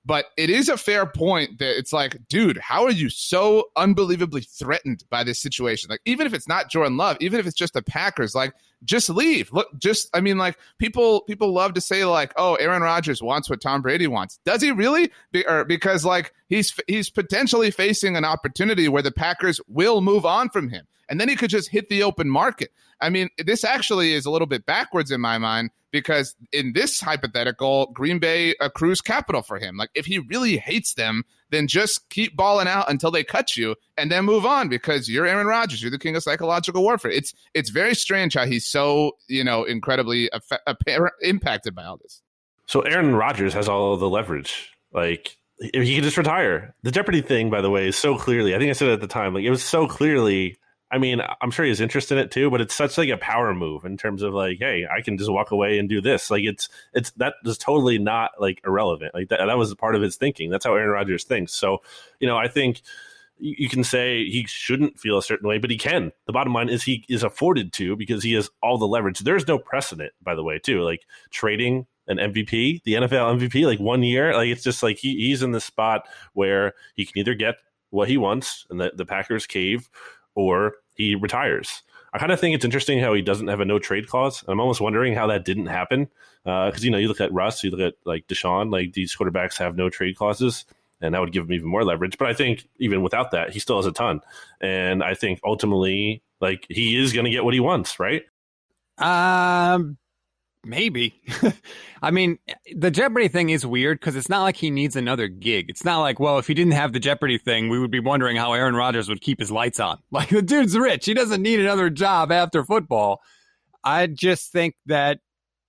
But it is a fair point that it's like, dude, how are you so unbelievably threatened by this situation? Like, even if it's not Jordan Love, even if it's just the Packers, like, just leave. Look, just, I mean, like, people people love to say, like, oh, Aaron Rodgers wants what Tom Brady wants. Does he really? Be, or because, like, he's he's potentially facing an opportunity where the Packers will move on from him. And then he could just hit the open market. I mean, this actually is a little bit backwards in my mind, because in this hypothetical, Green Bay accrues capital for him. Like, if he really hates them, then just keep balling out until they cut you and then move on, because you're Aaron Rodgers. You're the king of psychological warfare. It's it's very strange how he's so, you know, incredibly affa- affa- impacted by all this. So Aaron Rodgers has all of the leverage. Like, he can just retire. The Jeopardy thing, by the way, is so clearly, I think I said it at the time, like, it was so clearly, I mean, I'm sure he's interested in it too, but it's such like a power move in terms of like, hey, I can just walk away and do this. Like, it's it's that is totally not like irrelevant. Like that that was part of his thinking. That's how Aaron Rodgers thinks. So, you know, I think you can say he shouldn't feel a certain way, but he can. The bottom line is he is afforded to, because he has all the leverage. There's no precedent, by the way, too. Like trading an M V P, the N F L M V P, like one year, like it's just like he, he's in the spot where he can either get what he wants and the, the Packers cave, or he retires. I kind of think it's interesting how he doesn't have a no trade clause. I'm almost wondering how that didn't happen. Because, uh, you know, you look at Russ, you look at like Deshaun, like these quarterbacks have no trade clauses, and that would give him even more leverage. But I think even without that, he still has a ton. And I think ultimately, like, he is going to get what he wants, right? Um, maybe. I mean, the Jeopardy thing is weird because it's not like he needs another gig. It's not like, well, if he didn't have the Jeopardy thing, we would be wondering how Aaron Rodgers would keep his lights on. Like, the dude's rich. He doesn't need another job after football. I just think that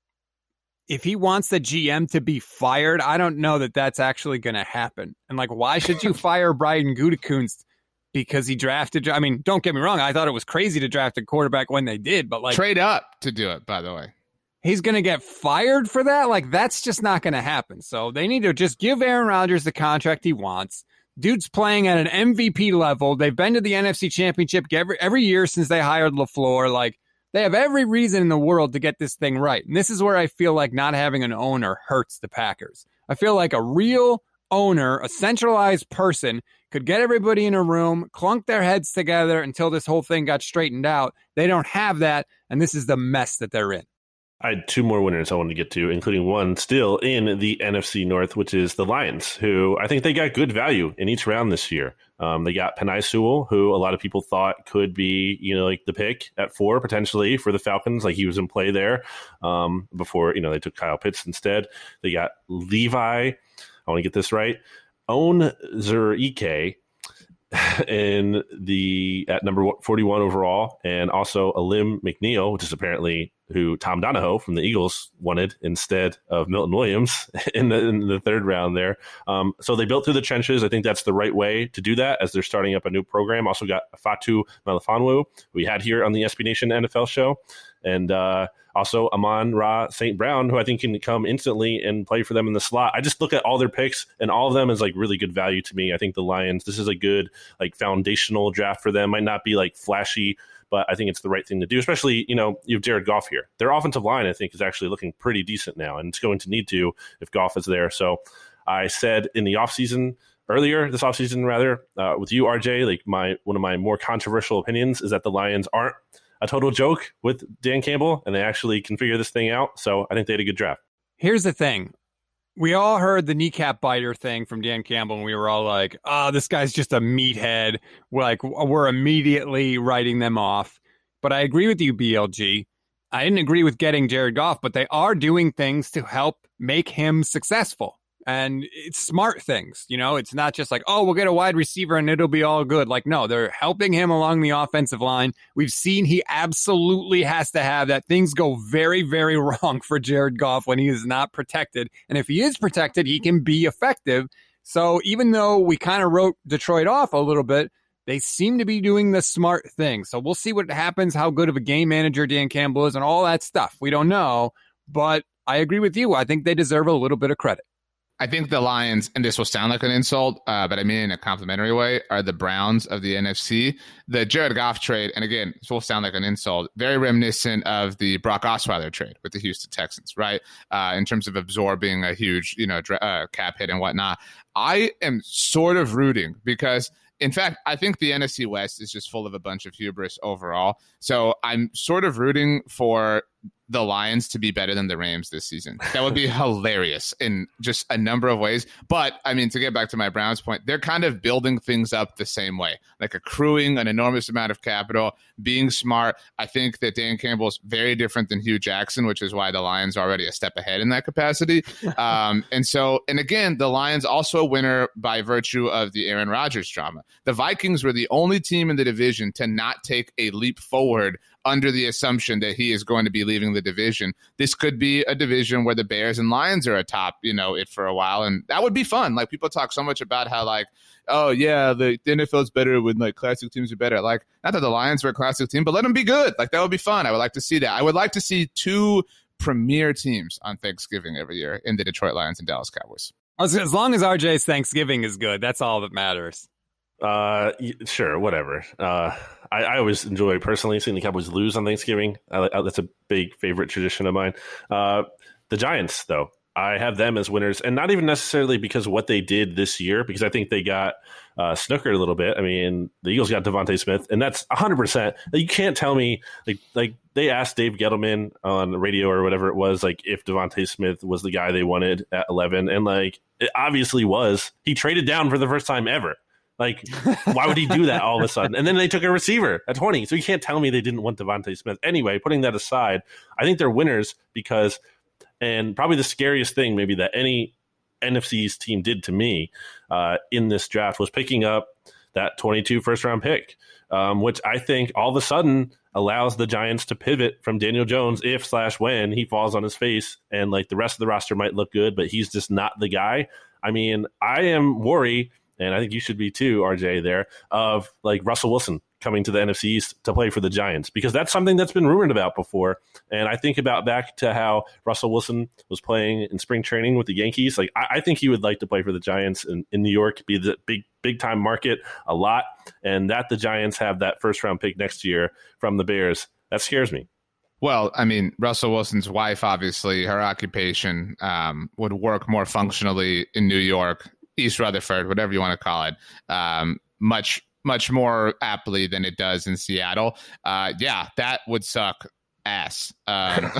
if he wants the G M to be fired, I don't know that that's actually going to happen. And, like, why should you fire Brian Gutekunst because he drafted? I mean, don't get me wrong. I thought it was crazy to draft a quarterback when they did, but, like, trade up to do it, by the way. He's going to get fired for that? Like, that's just not going to happen. So they need to just give Aaron Rodgers the contract he wants. Dude's playing at an M V P level. They've been to the N F C Championship every, every year since they hired LaFleur. Like, they have every reason in the world to get this thing right. And this is where I feel like not having an owner hurts the Packers. I feel like a real owner, a centralized person, could get everybody in a room, clunk their heads together until this whole thing got straightened out. They don't have that, and this is the mess that they're in. I had two more winners I wanted to get to, including one still in the N F C North, which is the Lions, who I think they got good value in each round this year. Um, they got Penei Sewell, who a lot of people thought could be, you know, like the pick at four potentially for the Falcons. Like, he was in play there um, before, you know, they took Kyle Pitts instead. They got Levi, I want to get this right, Onwuzurike in the at number forty-one overall, and also Alim McNeil, which is apparently who Tom Donahoe from the Eagles wanted instead of Milton Williams in the, in the third round there. Um, so they built through the trenches. I think that's the right way to do that as they're starting up a new program. Also got Fatu Melifonwu, we had here on the S B Nation N F L show, and uh, also Amon-Ra Saint Brown, who I think can come instantly and play for them in the slot. I just look at all their picks, and all of them is like really good value to me. I think the Lions, this is a good like foundational draft for them. Might not be like flashy, but I think it's the right thing to do, especially, you know, you have Jared Goff here. Their offensive line, I think, is actually looking pretty decent now, and it's going to need to if Goff is there. So I said in the offseason, earlier this offseason, rather, uh, with you, R J, like my one of my more controversial opinions is that the Lions aren't a total joke with Dan Campbell, and they actually can figure this thing out. So I think they had a good draft. Here's the thing. We all heard the kneecap biter thing from Dan Campbell, and we were all like, oh, this guy's just a meathead. We're like, we're immediately writing them off. But I agree with you, B L G. I didn't agree with getting Jared Goff, but they are doing things to help make him successful. And it's smart things, you know, it's not just like, oh, we'll get a wide receiver and it'll be all good. Like, no, they're helping him along the offensive line. We've seen he absolutely has to have that. Things go very, very wrong for Jared Goff when he is not protected. And if he is protected, he can be effective. So even though we kind of wrote Detroit off a little bit, they seem to be doing the smart thing. So we'll see what happens, how good of a game manager Dan Campbell is and all that stuff. We don't know, but I agree with you. I think they deserve a little bit of credit. I think the Lions, and this will sound like an insult, uh, but I mean in a complimentary way, are the Browns of the N F C. The Jared Goff trade, and again, this will sound like an insult, very reminiscent of the Brock Osweiler trade with the Houston Texans, right? Uh, in terms of absorbing a huge, you know, dra- uh, cap hit and whatnot. I am sort of rooting because, in fact, I think the N F C West is just full of a bunch of hubris overall. So I'm sort of rooting for the Lions to be better than the Rams this season. That would be hilarious in just a number of ways. But I mean, to get back to my Browns point, they're kind of building things up the same way, like accruing an enormous amount of capital, being smart. I think that Dan Campbell's very different than Hugh Jackson, which is why the Lions are already a step ahead in that capacity. Um, and so, and again, the Lions also a winner by virtue of the Aaron Rodgers drama. The Vikings were the only team in the division to not take a leap forward under the assumption that he is going to be leaving the division. This could be a division where the Bears and Lions are atop, you know, it for a while. And that would be fun. Like, people talk so much about how, like, oh yeah, the, the N F L is better when like classic teams are better. Like, not that the Lions were a classic team, but let them be good. Like, that would be fun. I would like to see that. I would like to see two premier teams on Thanksgiving every year in the Detroit Lions and Dallas Cowboys. As long as R J's Thanksgiving is good, that's all that matters. Uh, sure, whatever. Uh, I, I always enjoy personally seeing the Cowboys lose on Thanksgiving. I, I, that's a big favorite tradition of mine. Uh, the Giants, though, I have them as winners, and not even necessarily because of what they did this year, because I think they got uh, snookered a little bit. I mean, the Eagles got Devontae Smith, and that's one hundred percent. You can't tell me, like, like they asked Dave Gettleman on the radio or whatever it was, like, if Devontae Smith was the guy they wanted at eleven, and, like, it obviously was. He traded down for the first time ever. Like, why would he do that all of a sudden? And then they took a receiver at twenty. So you can't tell me they didn't want Devontae Smith. Anyway, putting that aside, I think they're winners because, and probably the scariest thing maybe that any N F C East team did to me uh, in this draft was picking up that twenty-two first-round pick, um, which I think all of a sudden allows the Giants to pivot from Daniel Jones if slash when he falls on his face, and like the rest of the roster might look good, but he's just not the guy. I mean, I am worried, and I think you should be too, R J, there, of like Russell Wilson coming to the N F C East to play for the Giants, because that's something that's been rumored about before. And I think about back to how Russell Wilson was playing in spring training with the Yankees. Like, I, I think he would like to play for the Giants in, in New York, be the big, big time market a lot. And that the Giants have that first round pick next year from the Bears, that scares me. Well, I mean, Russell Wilson's wife, obviously, her occupation um, would work more functionally in New York, East Rutherford, whatever you want to call it, um, much, much more aptly than it does in Seattle. Uh, yeah, that would suck ass. Um,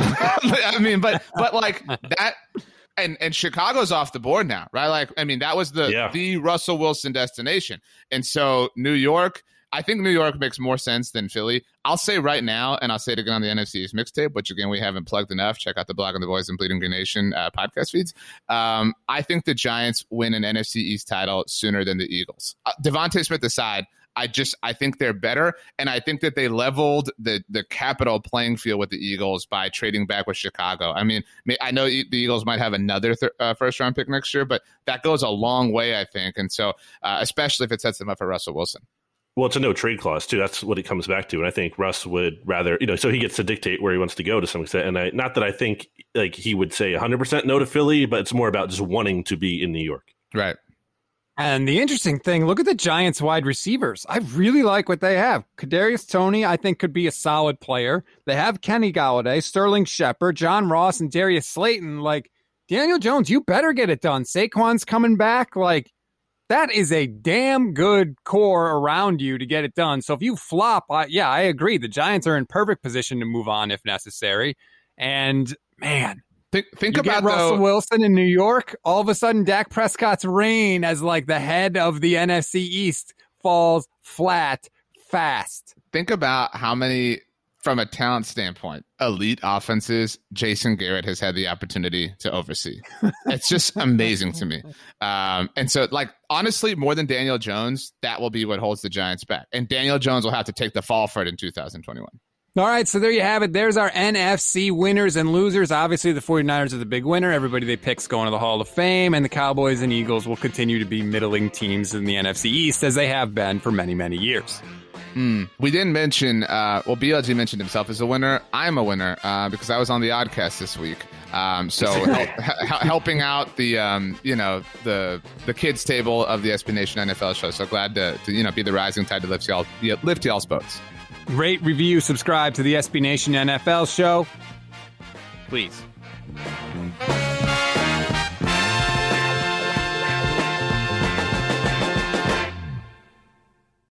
I mean, but but like that, and and Chicago's off the board now, right? Like, I mean, that was the yeah. the Russell Wilson destination, and so New York. I think New York makes more sense than Philly. I'll say right now, and I'll say it again on the N F C East mixtape, which again, we haven't plugged enough. Check out the Blog on the Boys and Bleeding Green Nation uh, podcast feeds. Um, I think the Giants win an N F C East title sooner than the Eagles. Uh, Devontae Smith aside, I just I think they're better, and I think that they leveled the the capital playing field with the Eagles by trading back with Chicago. I mean, I know the Eagles might have another th- uh, first round pick next year, but that goes a long way, I think, and so uh, especially if it sets them up for Russell Wilson. Well, it's a no trade clause too. That's what it comes back to, and I think Russ would rather, you know, so he gets to dictate where he wants to go to some extent. And I, not that I think like he would say one hundred percent no to Philly, but it's more about just wanting to be in New York. Right. And the interesting thing, look at the Giants wide receivers. I really like what they have. Kadarius Toney, I think, could be a solid player. They have Kenny Golladay, Sterling Shepard, John Ross, and Darius Slayton. Like, Daniel Jones, you better get it done. Saquon's coming back. Like, that is a damn good core around you to get it done. So if you flop, I, yeah, I agree. The Giants are in perfect position to move on if necessary. And, man, think, think you about get Russell though, Wilson in New York, all of a sudden Dak Prescott's reign as like the head of the N F C East falls flat fast. Think about how many, from a talent standpoint, elite offenses Jason Garrett has had the opportunity to oversee. It's just amazing to me. Um, and so, like, honestly, more than Daniel Jones, that will be what holds the Giants back. And Daniel Jones will have to take the fall for it in two thousand twenty-one. All right, so there you have it. There's our N F C winners and losers. Obviously, the 49ers are the big winner. Everybody they pick's going to the Hall of Fame, and the Cowboys and Eagles will continue to be middling teams in the N F C East, as they have been for many, many years. Mm. We didn't mention, uh, well, B L G mentioned himself as a winner. I'm a winner uh, because I was on the Oddcast this week. Um, so help, helping out the um, you know the the kids table of the S B Nation N F L show. So glad to, to you know be the rising tide to lift y'all lift y'all's boats. Rate, review, subscribe to the S B Nation N F L show, please.